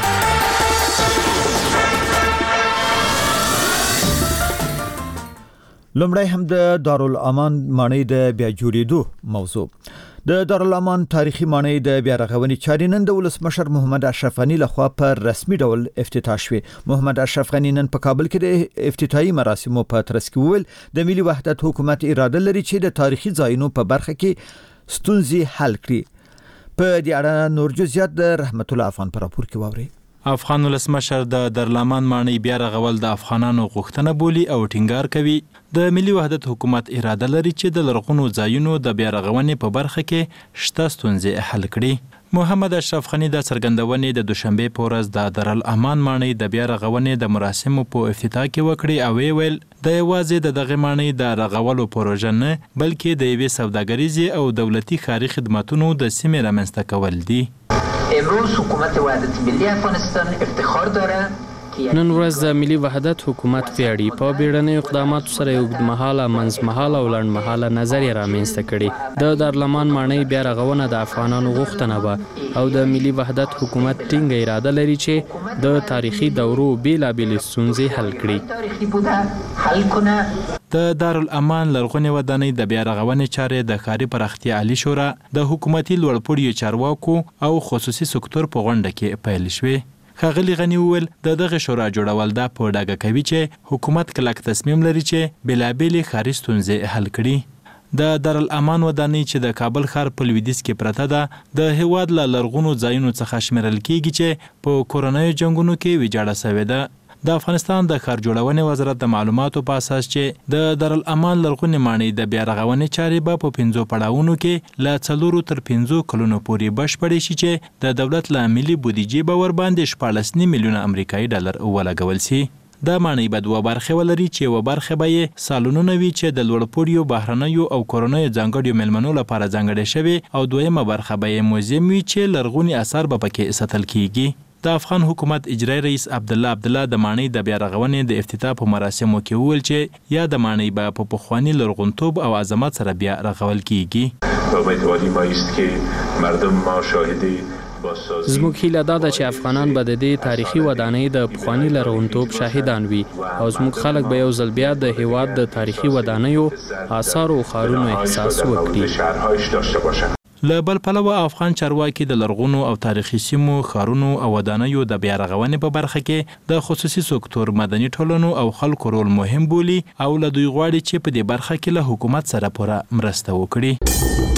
لومړی هم د دارالامان مانی د بیا جوړېدو موضوع. د دارالامان تاریخي مانی د بیا رغونې چارې نن د ولسمشر محمد اشرف غنی لخوا په رسمي ډول افتتاح شوې. محمد اشرف غنی نن په کابل کې د افتتاحي مراسمو په ترڅ کې وویل د ملي وحدت حکومت اراده لري چې د تاریخي ځایونو په برخه کې ستونزې حل کړي. په دې اړه نور جزئیات د رحمت الله افغان پر راپور کې واوري. افغان ولسمشر د درلمان ماڼۍ بیا رغول د افغانانو غوښتنه بولي او ټینګار کوي د ملي وحدت حکومت اراده لري چې د لرغونو ځایونو د بیا رغونې په برخه کې شته ستونزې حل کړي. محمد اشرف غنی د څرګندونې د دوشنبه په ورځ د دارالامان ماڼۍ د بیا رغونې د مراسمو په افتتاح کې وکړي او ویل د یوازې د دغه ماڼۍ د رغولو پروژه نه بلکې د یوې سوداګریزې او دولتي ښاري خدماتونو د سیمې رامنځته کول دي. امروز حکومت وحدت ملی افغانستان افتخار داره نن ورځ د ملي وحدت حکومت غړي په بیړنیو اقداماتو سره اوږدمهاله منځمهاله او لنډمهاله نظریه رامنځته کړي. د دارالامان ماڼۍ بیا رغونه د افغانانو غوښتنه وه او د ملي وحدت حکومت ټینګه اراده لري چې د تاریخي دورو بیلابېلې ستونزې حل کړي. د دارالامان لرغونې ودانۍ د بیا رغونې چارې د ښاري پراختیا عالی شورا د حکومتي لوړپوړیو چارواکو او خصوصي سکتور په غونډه کې پیل شوې. ښاغلي غني وویل د دغه شورا جوړول دا په ډاګه کوي چې حکومت کلک تصمیم لري چې بېلابېلې ښاري ستونزې حل کړي. د دارالامان ودانۍ چې د کابل ښار په لویدیځ کې پرته ده د هیواد له لرغونو ځایونو څخه شمیرل کیږي چې په کورنیو جنګونو کې ویجاړه شوې ده. د افغانستان د ښار جوړونې وزارت د معلوماتو په اساس چې د دارالامان لرغونې ماڼۍ د بیا رغونې چارې به په 5 پړاوونو کې له 4 تر 5 کلونو پورې بشپړې شي چې د دولت له ملي بودیجې به ورباندې 14 میلیونه امریکایي ډالر ولګول شي. د ماڼۍ به 2 برخې ولري چې یوه برخه به یې سالونونه وي چې د لوړپوړیو بهرنیو او کورنیو ځانګړیو میلمنو لپاره ځانګړې شوي او دویمه برخه به یې موزیم وي چې لرغوني اثار به پکې ساتل کیږي. د افغان حکومت اجرایی رئیس عبدالله د ماڼۍ د بیا رغونې د افتتاح په مراسمو کې وویل چې یا د ماڼۍ به په پخواني لرغونتوب او عظمت سره بیا رغول کیږي. امیدواری ما است که مردم ما شاهد زموږ هیله دا ده چې افغانان به د دې تاریخي ودانۍ د پخواني لرغونتوب شاهدان وي او زموږ خلک به یو ځل بیا د هیواد د تاریخي ودانیو آثارو او ښارونو احساس وکړي. له بل پلوه افغان چارواکي د لرغونو او تاریخي سیمو ښارونو او ودانیو د بیا رغونې په برخه کې د خصوصي سکتور مدني ټولنو او خلکو رول مهم بولي او له دوی غواړي چې په دې برخه کې له حکومت سره پوره مرسته وکړي.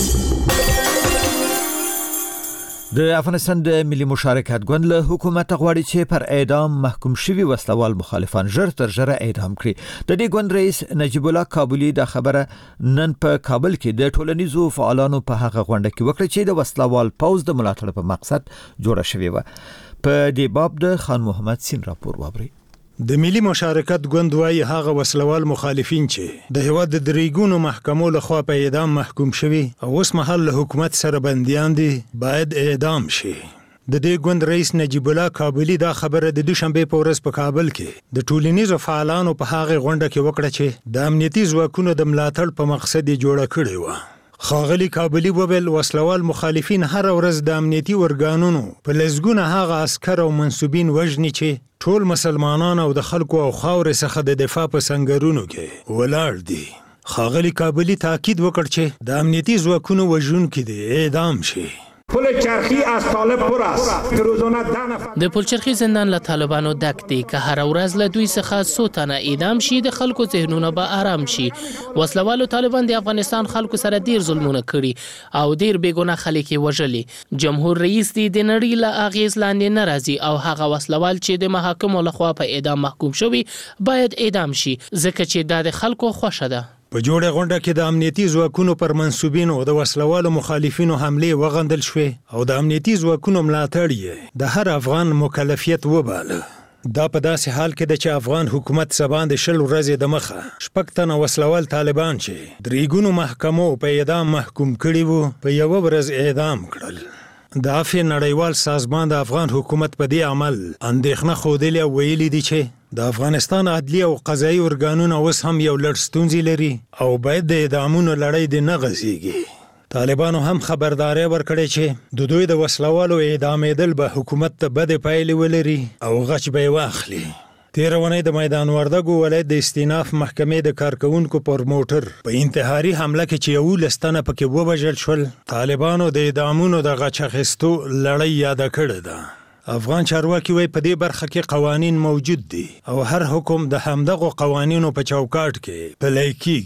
د افغانستان د ملي مشارکت ګوند له حکومت غواړي چې پر اعدام محکوم شوي وسلوال مخالفان ژر تر ژره اعدام کړي. د دې ګوند رئیس نجیب الله کابلی د خبره نن په کابل کې د ټولنیزو فعالانو په هغه غونډه کې وکړه چې د وسلوال پوز د ملاتړ په مقصد جوړه شوې و. په دې باب د خان محمد سین راپور واوري. د ملي مشارکت ګوند وايي هغه وسلوال مخالفین چې د هیواد د دریګونو محکمو لخوا په اعدام محکوم شوي او اوس مهال له حکومت سره بندیان دي باید اعدام شي. د دې ګوند رئیس نجیب الله کابلی دا خبره د دوشنبه په ورځ په کابل کې د ټولنیزو فعالانو په هغه غونډه کې وکړه چې د امنیتي ځواکونو د ملاتړ په مقصد جوړه کړې و. ښاغلي کابلی وویل وسلوال مخالفین هر ورځ د امنیتي ورګانونو په لسګونه هغه عسکر او منسوبین وژني چې ټول مسلمانان او د خلکو او خاورې څخه د دفاع په سنگرونو کې ولاړ دي. ښاغلي کابلی تاکید وکړ چې د امنیتي ځواکونو وژونکي دي اعدام شي. پل چرخی از طالب پر است که روزانه 10 نفر د پلچرخی زندان له طالبانو ډک دی که هر ورځ له دوی څخه 100 تنه اعدام شي د خلکو ذهنونه به آرام شي. وسلوالو طالبان د افغانستان خلکو سره ډیر ظلمونه کړي او ډیر بیګناه خلک وژلي. جمهور رئیس دی د نړۍ له اغیز لاندې ناراضي او هغه وسلوال چې د محاکمو لخوا په اعدام محکوم شوي باید اعدام شي ځکه چې دا د خلکو خوښه ده. په جوړه غونډه کې د امنیتي ځواکونو پر منسوبینو د وسلوالو مخالفینو حمله وغندل شوې او د امنیتي ځواکونو ملاتړ یې د هر افغان مکلفیت وباله. دا په داسې حال کې ده چې افغان حکومت سبا د 10 ورځې د مخه 6 تنه وسلوال طالبان چې دریګونو محکمو په اعدام محکوم کړي وو په یو ورځ اعدام کړل. د عفو نړیوال سازمان د افغان حکومت په دې عمل اندېښنه خوده ویلي دي چې د افغانستان عدلی او قضایي ارګانونه اوس هم یو لړ ستونزې لري او باید د اعدامونو لړۍ دې نه غځېږي. طالبانو هم خبرداري ورکړې چې د دوی د وسلوالو اعدامېدل به حکومت ته بدې پایلې ولري او غچ به یې واخلي. تېره اونۍ د میدان وردګو ولایت د استیناف محکمې د کارکوونکو پر موټر په انتحاري حمله کې چې 11 تنه پکې ووژل شول طالبانو د اعدامونو د غچ اخیستو لړۍ یاده کړې ده. افغان چارواکي وایي په دې برخه کې قوانین موجود دي او هر حکم د همدغو قوانینو په چوکاټ کې پلی کیږي.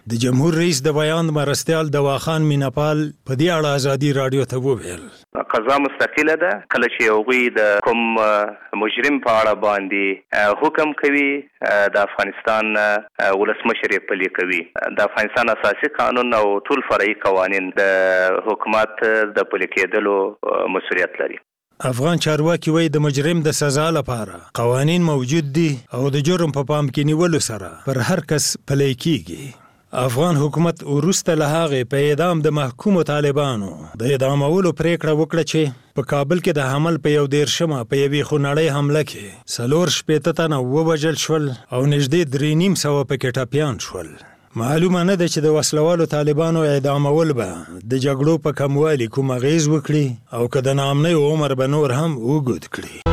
د جمهور رئیس د بیان مرستیال دواخان میناپال په دې اړه ازادي رادیو ته وویل قضا مستقله ده کله چې یوغوی د کوم مجرم په اړه باندې حکم کوي د افغانستان ولسمشر پلي کوي د افغانستان اساسي قانون او ټول فرعي قوانين د حکومت د پلي کېدلو مسؤلیت لري. افغان چارواکي وایي د مجرم د سزا لپاره قوانين موجود دي او د جرم په پام کې نیولو سره پر هر کس پلي کیږي. افغان حکومت وروسته له هغې په اعدام د محکومو طالبانو د اعدامولو پریکړه وکړه چې په کابل کې د حمل په 11مه په یوې خونړۍ حمله کې 4 تنه ووژل شول او نږدې 3.5 پکې ټپیان شول. معلومه نه ده چې د وسلوالو طالبانو اعدامول به د جګړو په کموالي کوم اغیز وکړي او که د ناامنۍ عمر به نور هم وګد کړي.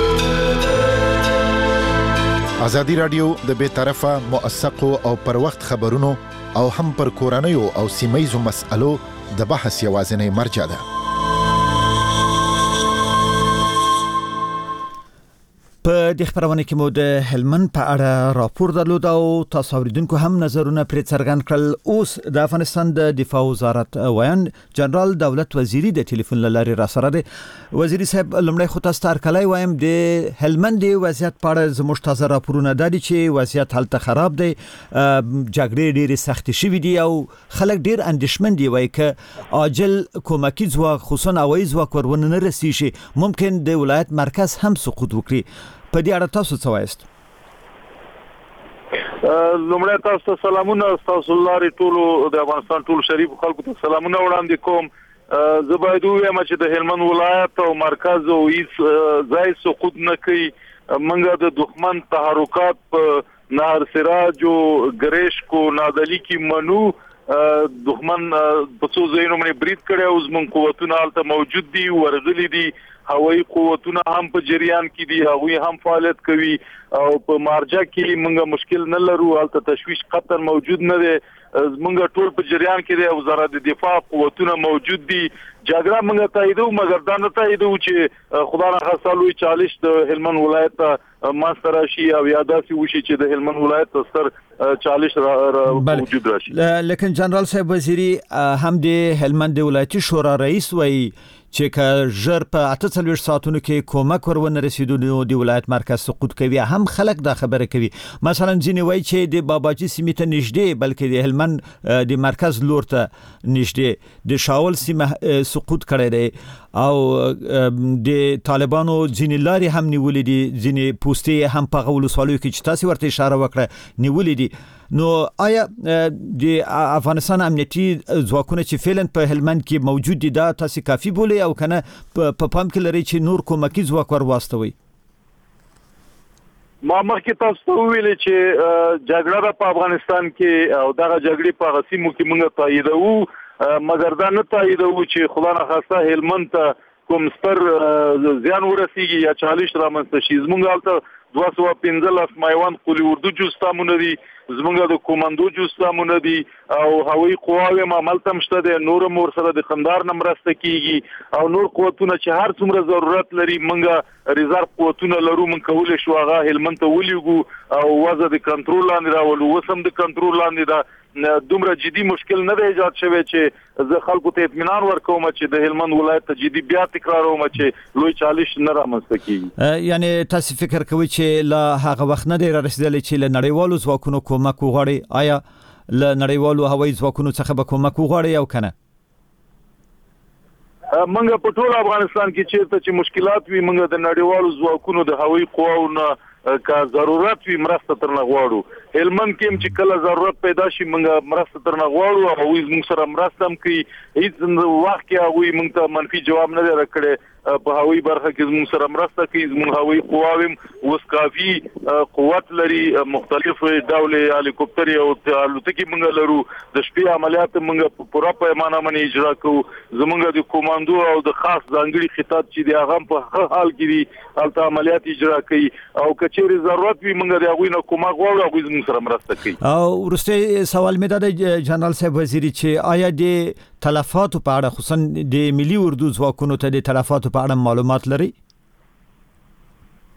ازادي رادیو د بې طرفه موثقو او پر وخت خبرونو او هم پر کورنیو او سیمه‌یزو مسألو د بحث یوازینی مرجع ده. په دې خبرونه کې مو د هلمند په اړه راپور درلود او تاسو اوریدونکو هم نظرونه پرې څرګند کړل. اوس د افغانستان د دفاع وزارت وایي جنرال دولت وزیری د ټلیفون لارې را سره دی. وزیری صاحب لمړی خو تاسو ترکلای وایم د هلمند وضعیت په اړه زموږ تازه راپورونه دي چې وضعیت حالت خراب دی، جګړې ډېرې سخت شوې دي او خلک ډېر اندېښمن دي وایي چې عاجل کومکی ځواک خصوصا هوایي ځواک ورونه نه رسیږي، ممکن د ولایت مرکز هم سقوط وکړي. په دې اړه تاسو څه وایست؟ لمړی تاسو ته سلامونه، تاسو لاري ټول د افغانستان ټول شریف خلکو ته سلامونه وړاندې کوم. زه باید ووایم چې د هلمند ولایت او مرکز او هیڅ ځای سقوط نه کوي. موږ د دښمن تحرکات په نهر سراج او ګریشکو نادلی کې منو. دښمن په څو ځایونو باندې برید کړی او زموږ قوتونه هلته موجود دي، ورغلي دي. هوایي قوتونه هم په جریان کې دي، هغوی هم فعالیت کوي او په مارجه کې موږ مشکل نه لرو، هلته تشویش قطر موجود نه دی. موږ ټول په جریان کې دی، وزارت دفاع قوتونه موجود دي. جګړه موږ تاییدو مګر دا نه تاییدو چې خدا نخواسته لوی چالش د هلمند ولایت ته منځته راشي او یا داسې وشي چې د هلمند ولایت ته ستر چالش موجود راشي. لیکن جنرال صاحب وزیری هم د هلمند ولایتي شورا رئیس وایي چې که ژر په 48 ساعتونو کې کومک ورونه رسیدو نو د ولایت مرکز سقوط کوي. هم خلک دا خبره کوي، مثلا ځینې وایي چې د باباجي سیمې ته نږدې بلکې د هلمند د مرکز لور ته نږدې د شاول سیمه سقوط کړی دی او د طالبانو ځینې لارې هم نیولې دي، ځینې پوستې هم په ولسوالیو کې چې تاسو ورته اشاره وکړه نیولې دي. نو آیا د افغانستان امنیتي ځواکونه چې فعلا په هلمند کې موجود دي دا تاسو کافي بولي او کنه په پام کې لري چې نور کومکی ځواک ورواستوي؟ ما مخکې تاسو ته ویل چې جګړه په افغانستان کې او دغه جګړې په غسیمو کې موږ تاییدو مګر دا نه تاییدو چې خدا نخواسته هلمند ته کوم ستر زیان ورسیږي یا چالش رامنځته شي. زموږ هلته 215 مایوان قولی اردو جوستامونه دي، زمونږ د کوماندو جوستامونه دي او هوایي قواوې عملته مشته دي. نور مور سره د خندار نه مرسته کیږي او نور قوتونه چې هر څومره ضرورت لري موږ ریزرو قوتونه لرو، موږ کولی شو هغه هلمند ته ولیږو او وضع د کنټرول لاندې راولو. وسم د کنټرول لاندې ده، دومره جدي مشکل نه دی ایجاد شوی چې زه خلکو ته اطمینان ورکوم چې د هلمند ولایت ته جدي بیا تکراروم چې لوی چالش نه رامنځته کیږي. یعنی تاسو فکر کوئ چې لا هغه وخت نه دی رسیدلی چې له نړیوالو ځواکونو کومک وغواړي؟ آیا له نړیوالو هوایي ځواکونو څخه به کومک وغواړي او کنه؟ موږ په ټول افغانستان کې چیرته چې مشکلات وي موږ د نړیوالو ځواکونو د هوایي قواو نه که ضرورت وي مرسته ترنه غواړو. هلمند کې چې کله ضرورت پیدا شي موږ مرسته ترنه غواړو او هغوی موږ سره مرسته هم کوي. هیڅ وخت کې هغوی موږ ته منفي جواب نه دی راکړی. په هوایي برخه کې موږ سره مرسته کوي. زموږ هوایي قواوې اوس کافي قوت لري، مختلف ډول هلیکوپټر او الوتکې موږ لرو. د شپې عملیات موږ په پوره پیمانه باندې اجرا کوو. زموږ د کوماندو او د خاص ځانګړي خطاط چې دی هغه په ښه حال کې دي، هلته عملیات اجرا کوي او که چیرې ضرورت وي موږ د هغوی نه کومک غواړو، هغوی زموږ سره مرسته کوي. او وروستی سوال مې دا دی جنرال صاحب وزیری چې آیا د تلفاتو په اړه خصوصا د ملي اردو ځواکونو ته د تلفاتو په اړه معلومات لري؟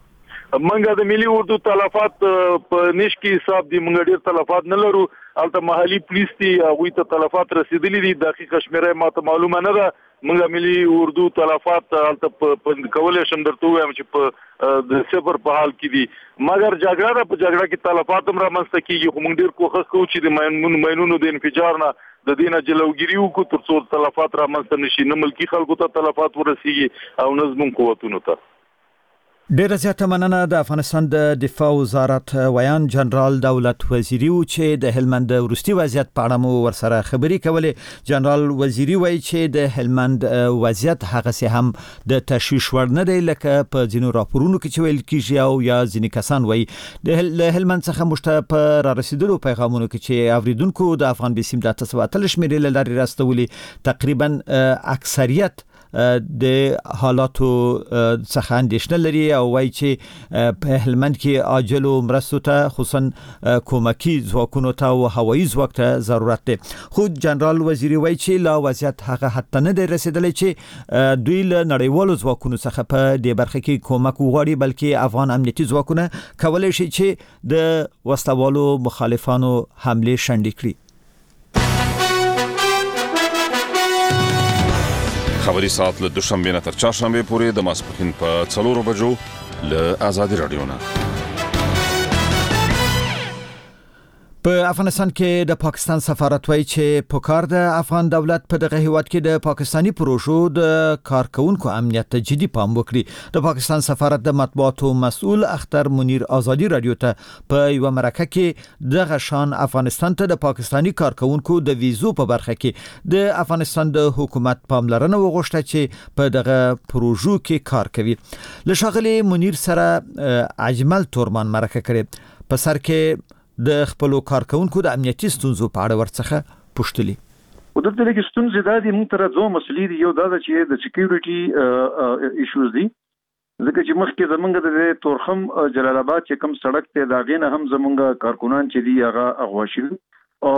منګه د ملي اردو تلفات په نشکی حساب دي منګه ډیر تلفات نه لرو البته محلي پولیس دي هغه ته تلفات رسیدلي دي دقیقه شمیره ماته معلومه نه ده منګه ملي اردو تلفات البته په کولای شم درته وایم چې په د صفر په حال کې دي مګر جګړه په جګړه کې تلفات هم رامنځته کیږي خو موږ ډیر کوښښ کوو چې د ماینونو د انفجار نه د دینه جلوګيري وکړو ترڅو تلفات رامنځته نشي نه ملکی خلکو ته تلفات ورسیږي او نه زموږ قوتونو ته ډیره زیاته مننه د افغانستان د دفاع وزارت ویان جنرال دولت وزیری و چې د هلمند وروستي وضعیت په اړه مو ورسره خبرې کولې جنرال وزیری وایي چې د هلمند وضعیت هغه سه هم د تشویش وړ نه دی لکه په ځینو راپورونو کې چې ویل کیږي او یا ځینې کسان وایي د هلمند څخه مشته په را رسیدلو پیغامونو کې چې اوریدونکو د افغان بیسیم د 9 شمیرې لاري راستولي تقریبا اکثریت د حالاتو څخه اندېښنه لري او وایي چې په هلمند کې عاجل مرستو ته خصوصا کومکی ځواکونو ته او هوایي ځواک ته ضرورت دی خو جنرال وزیری وایي چې لا وضعیت هغه حتی نه دی رسیدلی چې دوی له نړیوالو ځواکونو څخه په دې برخه کې کومک وغواړي بلکې افغان امنیتي ځواکونه کولی شي چې د وسلوالو مخالفانو حمله شنډې کړي خبري ساعت له دوشنبه نه تر چهارشنبه پورې د ماسپښین په 4 بجو له آزادي رادیو نه په افغانستان کې د پاکستان سفارت وایي چې په کار د افغان دولت په دغه هیواد کې د پاکستانی پروژو د کارکونکو امنیت ته جدي پام وکړي د پاکستان سفارت د مطبوعاتو مسؤل اختر منیر آزادي رادیو ته په یو مرکه کې دغه شان افغانستان ته د پاکستانی کارکونکو د ویزو په برخه کې د افغانستان د حکومت پاملرنه وغوښته چې په دغه پروژو کې کار کوي له ښاغلي منیر سره اجمل تورمان مرکه کړي په سر کې د خپل کارکونکو د امنیتي ستونزو په اړه ورڅخه پوښتلي او دلته کې ستونزې د دې موږ تر ځو مسلې دی یو دا چې د سکیورټي ایشوز دي ځکه چې مخکې زمونږ د تورخم جلال آباد چې کوم سړک ته دا غینه هم زمونږ کارکونان چې دی هغه اغواشي او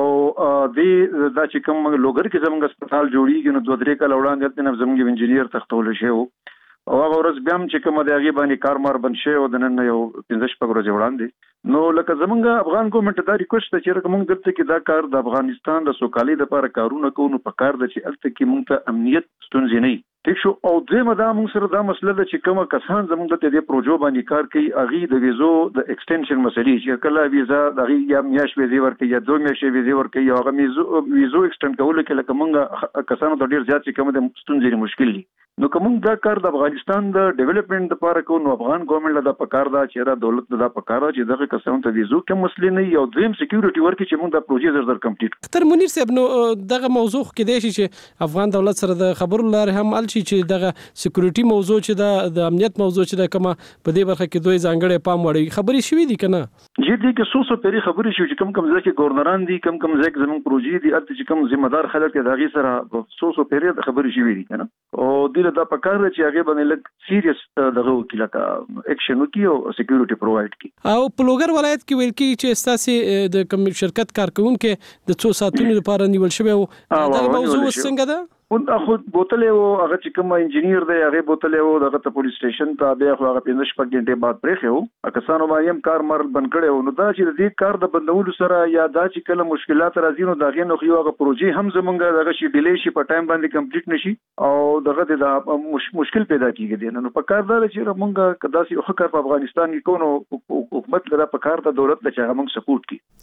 دا چې کوم لوګر کې زمونږ هسپتال جوړیږي نو 2-3 کال وړاندې نه زمونږ انجنیر تختول شي او هغه ورځ بیا هم چې کوم د هغه باندې کارمار بن شي او د نن یو 15 ورځې وړاندې نو لکه زمونږ افغان ګورنمنت دا ریکوست چې موږ دلته کې دا کار د افغانستان د سوکالۍ لپاره کارونه کوو په کار د چې الته کې موږ ته امنیت ستونزې نه ټیک شو او دغه دا موږ سره دا مسله ده چې کومه کسان زموږ د دې پروژو باندې کار کوي اغي د ویزو د ایکستنشن مسلې چې کله ویزا د یا میاش ویزه ورکړي یا 2 میاشتې ویزه ورکړي یا هغه ویزو ایکستند کول کې لکه موږ کسانو د ډیر زیات کوم د ستونزې مشکل دي نو کوم دا کار د افغانستان د ډیولپمنٹ لپاره کو نو افغان ګورنمنت له پکار دا چې را دولت له پکار چې دغه کسانو ته ویزو کوم مسلې نه یو دریم سکیورټي ورکړي چې موږ د پروژې زر کمپلیټ تر منیر صاحب نو دغه موضوع کې دی چې افغان دولت سره د خبرو لاره هم ال چې دغه سکیورټي موضوع چې د امنیت موضوع چې د کومه په دې برخه کې دوی ځانګړي پام وړي خبرې شوې دي کنه جدي کې سوسو پری خبرې شو چې کم ځکه ګورنران دي کم ځکه زموږ پروژې دي چې کم ذمہ دار خلک دي دغه سره سوسو پری خبرې شوې دي کنه او دله دا پکار چې هغه باندې لږ سیریس دغه وکیل کا اکشن وکي او سکیورټي پرووایډ کی او په لوګر ولایت کې ویل کی چې استاسي د کوم شرکت کارکونکو د 2 ساعتونو لپاره نیول شوی او دا موضوع څنګه ده خو بوتل او هغه چې کوم انجنیر دی هغه بوتل او دغه ته پولیس سټیشن ته بیا خو هغه 15 غنټه بعد پرې خو کسانو باندې کار مر بند کړي نو دا چې دې کار د بندولو سره یا دا چې کله مشکلات راځي نو دغه نو خو هغه پروژې هم زمونږ دغه شي ډیلی شي په ټایم باندې کمپلیټ نشي او دغه د مشکل پیدا کیږي نو په کار دا چې موږ کدا سي خو کار په افغانستان کې کوو حکومت لپاره په کار د دولت د چا موږ سپورټ کی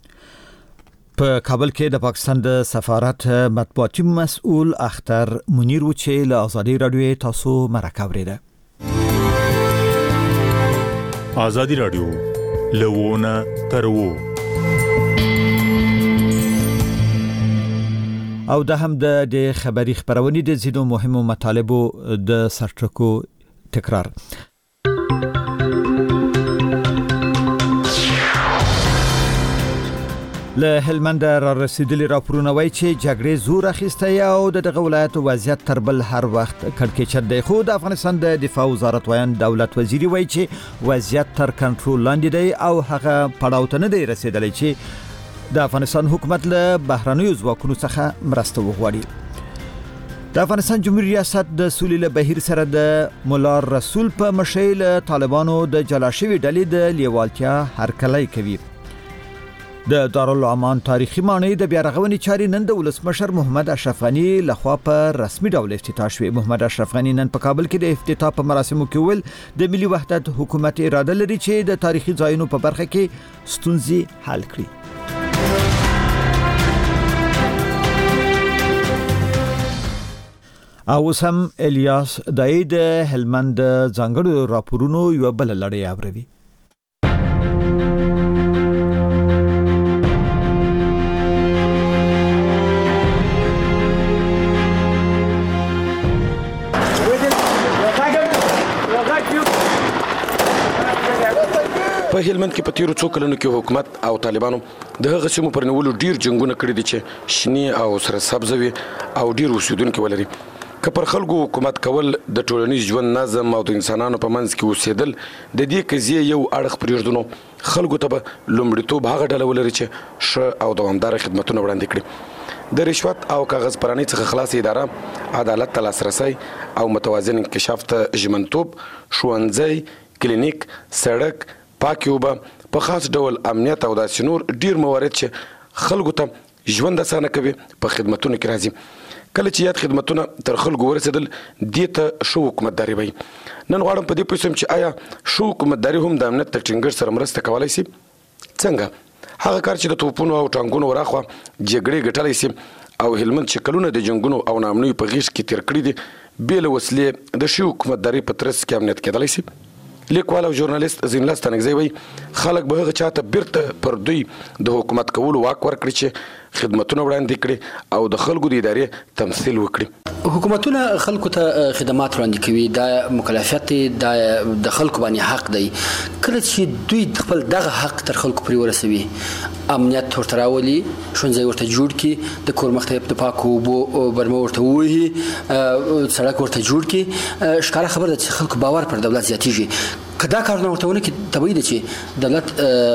په کابل کې د پاکستان د سفارت مطبوعاتي مسؤل اختر منیر و چې له آزادي رادیو تاسو مرکه وریده آزادي رادیو لونه ترو او د هم د خبري خبرونې د زیدو مهمو مطالبو د سرټکو تکرار له هلمند را رسیدلی راپورونه وایي چې جګړې زور اخیسته او دغه ولایت وضعیت تر بل هر وخت کړکېچن دی خو د افغانستان د دفاع وزارت ویان دولت وزیری وایي چې وضعیت تر کنټرول لاندې دی او هغه پړاو ته نه دی رسیدلی چې د افغانستان حکومت له بهرنیو ځواکونو څخه مرسته وغواړي د افغانستان جمهوریت ریاست د سولې له بهیر سره د مولا رسول په مشعل طالبانو د جلا شوی ډلې د لیوالتیا هرکلی کوي. د دارالعمان تاریخي ماڼۍ د بیا رغونې چارې نن د ولسمشر محمد اشرف غني لخوا په رسمي ډول افتتاح شوې. محمد اشرف غني نن په کابل کې د افتتاح په مراسمو کې ویل د ملي وحدت حکومت اراده لري چې د تاریخي ځایونو په برخه کې ستونزې حل کړي. او اوس هم الیاس دای د هلمند ځانګړو راپورونو یو بل لړۍ اوروي. په هلمند کې په تیرو څو کلونو کې حکومت او طالبانو د هغه سیمو پر نیولو ډیر جنگونه کړي دي چې شنی او سره سبز وي او ډیر اوسیدونکو ولري. که پر خلکو حکومت کول د ټولنیز ژوند نظم او د انسانانو په منځ کې اوسېدل د دې قضیې یو اړخ پرېږدو، خلکو ته به لومړیتوب هغه ډله ولري چې ښه او دوامداره خدمتونه وړاندې کړي. د رشوت او کاغذ پرانۍ څخه خلاص اداره، عدالت ته لاسرسی او متوازن انکشاف ته ژمنتوب، ښوونځی، کلینیک، سړک، پاکي اوبه، په خاص ډول امنیت او داسې نور ډیر موارد چې خلکو ته ژوند اسانه کوي په خدمتونو کې راځي. کله چې یاد خدمتونه تر خلکو ورسېدل دې ته ښه حکومتداري وایي. نن غواړم په دې پوه شم چې آیا ښه حکومتداري هم د امنیت تر ټینګښت سره مرسته کولی شي؟ څنګه؟ هغه کار چې د توپونو او ټانکونو وراخوا جګړې ګټلی شي او هلمند چې کلونه د جنګونو او ناامنیو په غېږ کې تیر کړي دي بې له وسلې د ښې حکومتداري په ترڅ کې امنیت کېدلی شي. لیکوال او ژورنالیست زینالله ستانکزی وایي خلک به هغه چاته بیرته پر دوی د حکومت کولو واک ورکړي چې خدمتونه وړاندې کړي او د خلکو د ادارې تمثیل وکړي. حکومتونه خلکو ته خدمات وړاندې کوي، دا مکلفیت دی، دا د خلکو باندې حق دی. کله چې دوی خپل دغه حق تر خلکو پورې ورسوي، امنیت ورته راولي، ښوونځی ورته جوړ کړي، د کور مخ ته د پاکو اوبو برمه ورته ووهي، سړک ورته جوړ کړي، ښکاره خبره ده چې خلکو باور پر دولت زیاتېږي. که دا کارونه ورته ونه کړي طبیعي ده چې دولت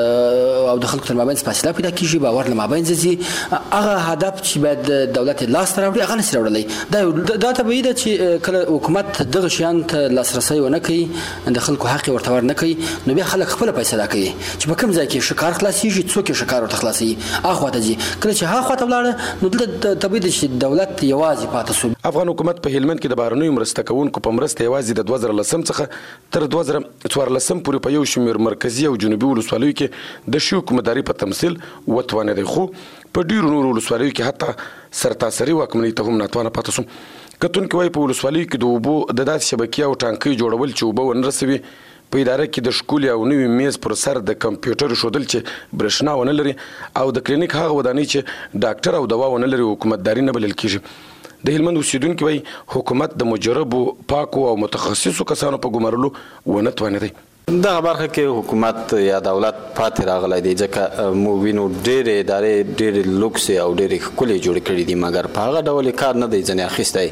او د خلکو تر مابین فاصله پیدا کېږي، باور له مابین ځي. هغه هدف چې باید دولت لاسته راوړي هغه نشي راوړلی. دا طبیعي ده چې کله حکومت دغه شیان ته لاسرسی ونه کوي، د خلکو حق ورته ور نه کوي، نو بیا خلک خپله فیصله کوي چې په کوم ځای کې ښه کار خلاصېږي، څوک یې ښه کار ورته خلاصوي، هغه خواته ځي. کله چې هغه خواته ولاړه نو دلته طبیعي ده چې دولت یوازې پاتې شو. افغان حکومت په هلمند کې د بهرنیو مرسته کوونکو په مرسته یوازې د 2010 څخه تر 2014 پورې په یو شمېر مرکزي او جنوبي ولسوالیو کې د ښې حکومتداري په تمثیل وتوانېدی، خو په ډیرو نورو ولسوالیو کې حتی سرتاسري واکمنۍ ته هم ناتوانه پاتې شو. کتونکي وایي په ولسوالیو کې د اوبو د داسې شبکې او ټانکۍ جوړول چې اوبه ونه رسوي، په اداره کې د ښکلي او نوي میز پر سر د کمپیوټر ښودل چې برېښنا ونه لري او د کلینیک هغه ودانۍ چې ډاکټر او دوا ونه لري حکومتداري نه بلل کېږي. د هلمند اوسیدونکي وایي حکومت د مجربو، پاکو او متخصصو کسانو په ګمارلو ونه توانېدی. دغه برخه کې حکومت یا دولت پاتې راغلی دی، ځکه موږ وینو ډېرې ادارې ډېرې لوکس او ډېرې ښکلې جوړې کړي دي، مګر په هغه ډول کار نه دی ځنې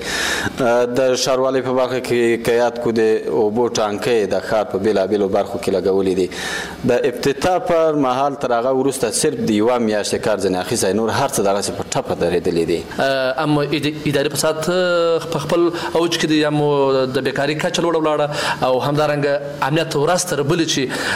اخیستی. د ښاروالۍ په برخه کې که یاد کړو د اوبو ټانکۍ د ښار په بېلابېلو برخو کې لګولې دي. د افتتاح پر مهال تر هغه وروسته صرف د یوه میاشتې کار ځنې اخیستی، نور هر څه دغسې په ټپه درېدلي دي. اما اداري فساد په خپل اوج کې دی، امو د بیکاري کچه لوړه ولاړه او همدارنګه امنیت ورځ تر بلې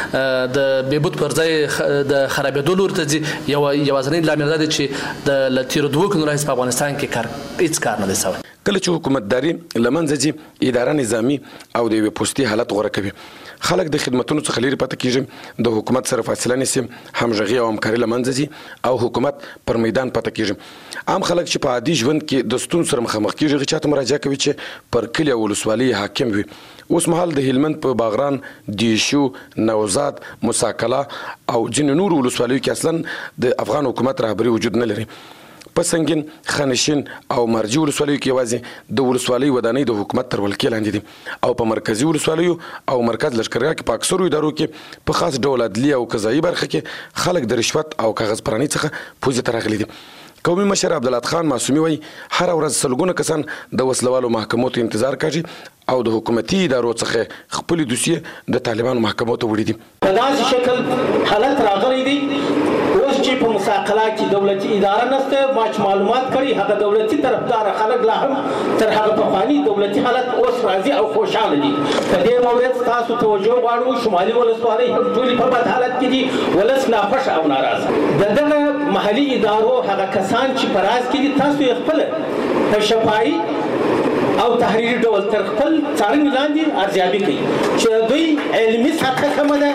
چې د بهبود پر ځای د خرابېدو لور ته ځي. یوازینی لامل دا دی چې د تېرو 2 کلونو راهیسې په افغانستان کې هېڅ کار نه دی سوی. کله چې حکومتداري له منځه ځي، اداره نظامي او د یوې پوستي حالت غوره کوي، خلک د خدمتونو څخه لرې پاتې کېږي، د حکومت سره فاصله نیسي، همغږي او همکاري له منځه ځي او حکومت پر میدان پاتې کېږي. عام خلک چې په عادي ژوند کې د ستونزو سره مخامخ کېږي هغه چاته مراجعه کوي چې پر کلي او ولسوالۍ حاکم وي. اوس مهال د هلمند په باغران، دیشو، نوزاد، مساکله او ځینې نورو ولسوالیو کې اصلا د افغان حکومت رهبري وجود نه لري. په سنگین، خانشین او مرجي ولسوالیو کې یوازې د ولسوالۍ ودانۍ د حکومت تر ولکې لاندې دي او په مرکزي ولسوالیو او مرکز لښکرګاه کې په اکثرو ادارو کې په خاص ډول عدلي او قضایي برخه کې خلک د رشوت او کاغذ پرانۍ څخه پوزې ته راغلي دي. قومي مشر عبدالله خان معصومي وایي هر ورځ سلګونه کسان د وسلوالو محکمو ته انتظار کوي او د حکومتي ادارو څخه خپل دوسیې د طالبانو محکمو ته وړي دي. په داسې شکل حالت راغلی دی اوس چې دوی په مساقله کې دولتي اداره نشته. ما چې معلومات کړي هغه دولتي طرفدار خلک لا هم تر هغه پخواني دولتي حالت اوس راضي او خوشاله دي. په دې مورد تاسو توجه غواړو. شمالي ولسوالۍ هم ټولې په بد حالت کې دي، ولس ناخوښ او ناراضه. د دغه محلي ادارو هغه کسان چې په راز کې دي تاسو یې خپله په شفاهي او تحریري ډول تر خپل څارنې لاندې ارزیابي کوي چې دوی علمي سطحه کمه ده،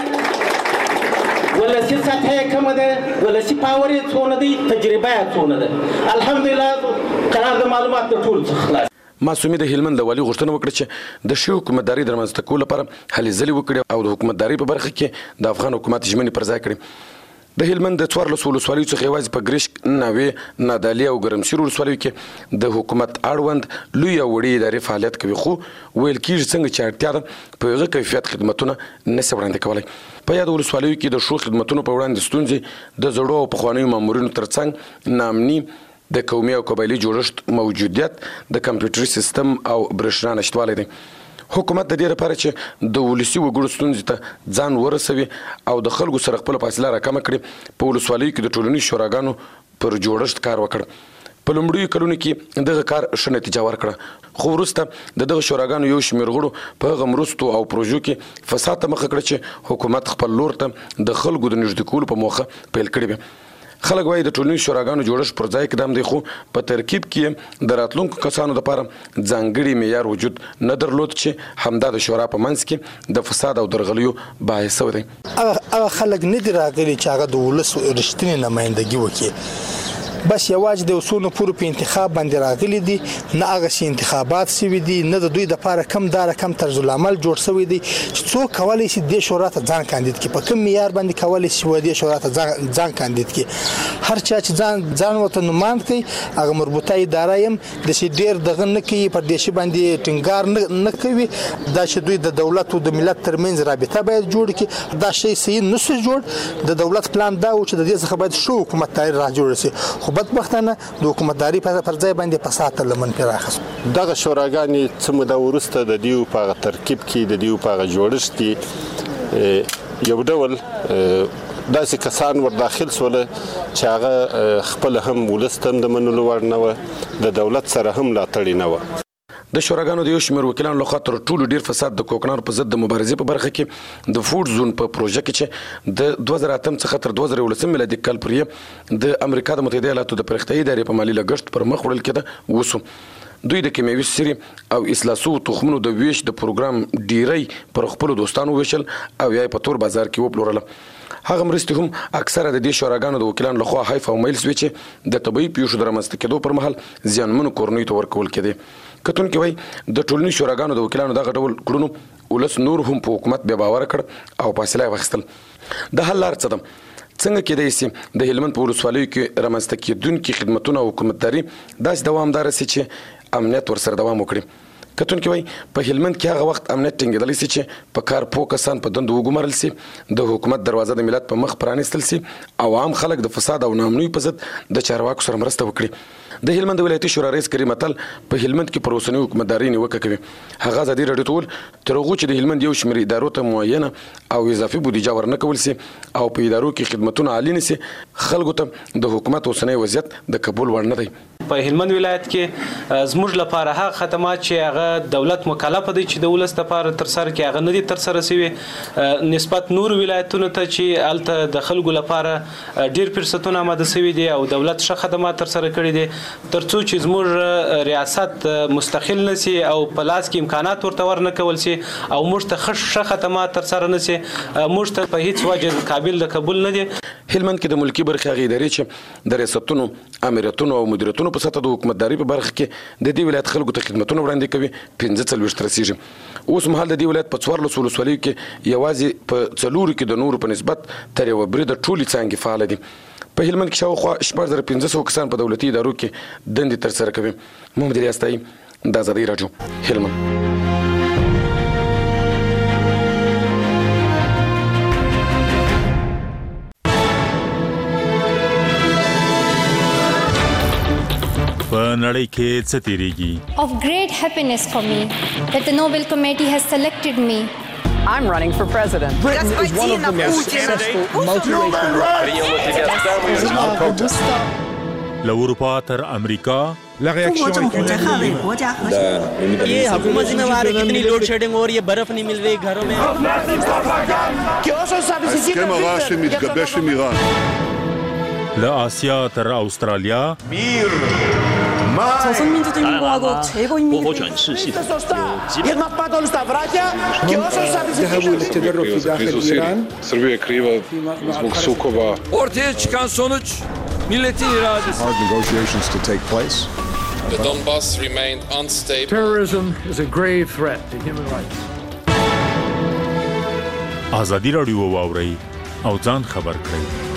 ولسي سطحه یې کمه ده، ولسي پاور یې څونه دی، تجربه یې څونه ده. الحمدلله قرار د معلومات د ټولو څخه خلاص. معصومي د هلمند د والي غوښتنه وکړه چې د ښې حکومتداري د رامنځته کولو لپاره هلې ځلې وکړي او د حکومتداري په برخه کې د افغان حکومت ژمنې پر ځای کړي. د هلمند د 14 ولسوالیو څخه یوازې په ګرشک، ناوې، نادعلي او ګرمسیر ولسوالیو کې د حکومت اړوند لوی او وړې ادارې فعالیت کوي، خو ویل کېږي څنګه چې اړتیا ده په هغه کیفیت خدمتونه نشي وړاندې کولی. په یاد ولسوالیو کې د ښو خدمتونو په وړاندې ستونزې د زړو او پخوانیو مامورینو ترڅنګ ناامني، د قومي او قبایلي جوړښت موجودیت، د کمپیوټري سیستم او برېښنا نشتوالی دی. حکومت د دې لپاره چې د ولسي وګړو ستونزې ته ځان ورسوي او د خلکو سره خپله فاصله راکمه کړي، په ولسوالیو کې د ټولنیزو شوراګانو پر جوړښت کار وکړ. په لومړیو کلونو کې دغه کار ښه نتیجه ورکړه، خو وروسته د دغه شوراګانو یو شمېر غړو په هغه مرستو او پروژو کې فساد ته مخه کړه چې حکومت خپل لور ته د خلکو د نږدې کولو په موخه پیل کړی وي. خلک وایي د ټولنیزو شوراګانو جوړښت پر ځای اقدام دی، خو په ترکیب کې د راتلونکو کسانو لپاره ځانګړي معیار وجود نه درلود چې همدا د شورا په منځ کې د فساد او درغلیو باعث دی. هغه خلک نه دي راغلي چې هغه د ولس رښتینې نمایندګي وکړي، بس یوازې د وسونو پورې په انتخاب باندې راغلي دي، نه هغه سي انتخابات سوي دي، نه د دوی د لپاره کم دار کم طرز العمل جوړ شوی دی چې څوک کولای شي د شورا ته ځان کاندید کړي، په کوم معیار باندې کولای شي و د شورا ته ځان کاندید کړي. هر چا چې ځان وته نوماند کوي هغه مربوطه اداره يم د شي ډیر دغه نه کوي، پر دې شي باندې ټینګار نه کوي. دا چې دوی د دولت او د ملت ترمنځ رابطه باید جوړ کړي، دا شی صحیح نشي جوړ. د دولت پلان دا و چې د دې څخه باید شو حکومتداري را جوړ شي، خو بدبختانه د حکومتداري پر ځای باندې فساد لمن پراخ. دغه شوراګانې څه موده وروسته د دیو په ترکیب کې د دیو په جوړښت کې یو ډول داسې کسان ور داخل سول چې هغه خپل هم ولستم د منلو وړ نه و، د دولت سره هم لا تړي نه و. د شوراګانو د یو شمېر وکیلانو لخوا تر ټولو ډیر فساد د کوکنارو په ضد د مبارزې په برخه کې د فوډ زون په پروژه کې چې د 2008 څخه تر 2019 میلادي کال پورې د امریکا د متحده ایالاتو د پرختیايي ادارې په مالي لګښت پر مخ وړل کېده وسو. دوی د کیمیاوي سري او اصلاح شوو تخمونو د ویش د پروګرام ډیری پر خپل دوستانو ویشل او یا په تور بازار کې وپلورل. هغه مرستې هم اکثره د دې شوراګانو د وکیلانو لخوا حیف او میل سوي چې د طبي پیښو د رامنځته کېدو پر مهال زیانمنو کورنیو ته ورکول کېدې. کتونکي وایي د ټولنیزو شوراګانو د وکیلانو دغه ډول کړنو ولس نور هم په حکومت بې باوره کړ او فاصله یې واخیستل. د حل لار څه ده؟ څنګه کېدای شي د هلمند په ولسوالیو کې رامنځته کېدونکي خدمتونه او حکومتداري داسې دوامداره شي چې امنیت ورسره دوام وکړي؟ کتونکي وایي په هلمند کې هغه وخت امنیت ټینګېدلی شي چې په کار پوه کسان په دندو وګمارل شي، د حکومت دروازه د ملت په مخ پرانیستل شي او عام خلک د فساد او ناامنیو په ضد د چارواکو سره مرسته وکړي. د هلمند ولایتي شورا رئیس کریم اتل په هلمند کې پر اوسنۍ حکومتداري نیوکه کوي. هغه ازادي راډیو ته وویل تر هغو چې د هلمند یو شمېر ادارو ته معینه او اضافي بودیجه ورنه کول شي او په ادارو کې خدمتونه عالي نه شي، خلکو ته د حکومت اوسنی وضعیت د قبول وړ نه دی. په هلمند ولایت کې زموږ لپاره هغه خدمات چې هغه دولت مکلف دی چې د ولست لپاره تر سره کې هغه نه دي تر سره شوی نسبت نور ولایتونو ته چې الته د خلکو لپاره ډیر فرصتونه آماده شوي دي او دولت ښه خدمات تر سره کړي دي، ترڅو چې زموږ ریاست مستقل نشي او په لاس کې امکانات ورته ورنه کول شي او موږ ته ښه خدمات تر سره نشي، موږ ته په هیڅ وجه قابل د قبول نه دي. هلمند کې د ملکی برخې هغې ادارې چې د ریاستونو، امریتونو او مدیریتونو په سطحه د حکومتداري په برخه کې د دې ولایت خلکو ته خدمتونه وړاندې کوي 45 رسیږي. اوس مهال د دې ولایت په 14 ولسوالیو کې یوازې په 4 کې د نورو په نسبت تر یوه بریده ټولې څانګې فعاله دي. په هلمند کې شاوخوا 1500 کسان په دولتي ادارو کې دندې ترسره کوي. محمد ریاستایي، د ازادۍ راډیو، هلمند. په نړۍ کې څه تیریږي؟ Of great happiness for me that the Nobel Committee has selected me I'm running for president. Britain is one of the most successful multiracial له اروپا تر امریکا ये हुकूमत जिम्मेवार है कितनी load shedding और ये बर्फ नहीं मिल रही घरों में له آسیا تر استرالیا 少数民族对民国国최고 인민이 للتدرج في داخل إيران ortaya çıkan sonuç milletin iradesi. Hard negotiations to take place. The Donbass remained unstable. Terrorism is a grave threat to human rights. ازادي رادیو واوري او ځان خبر کړئ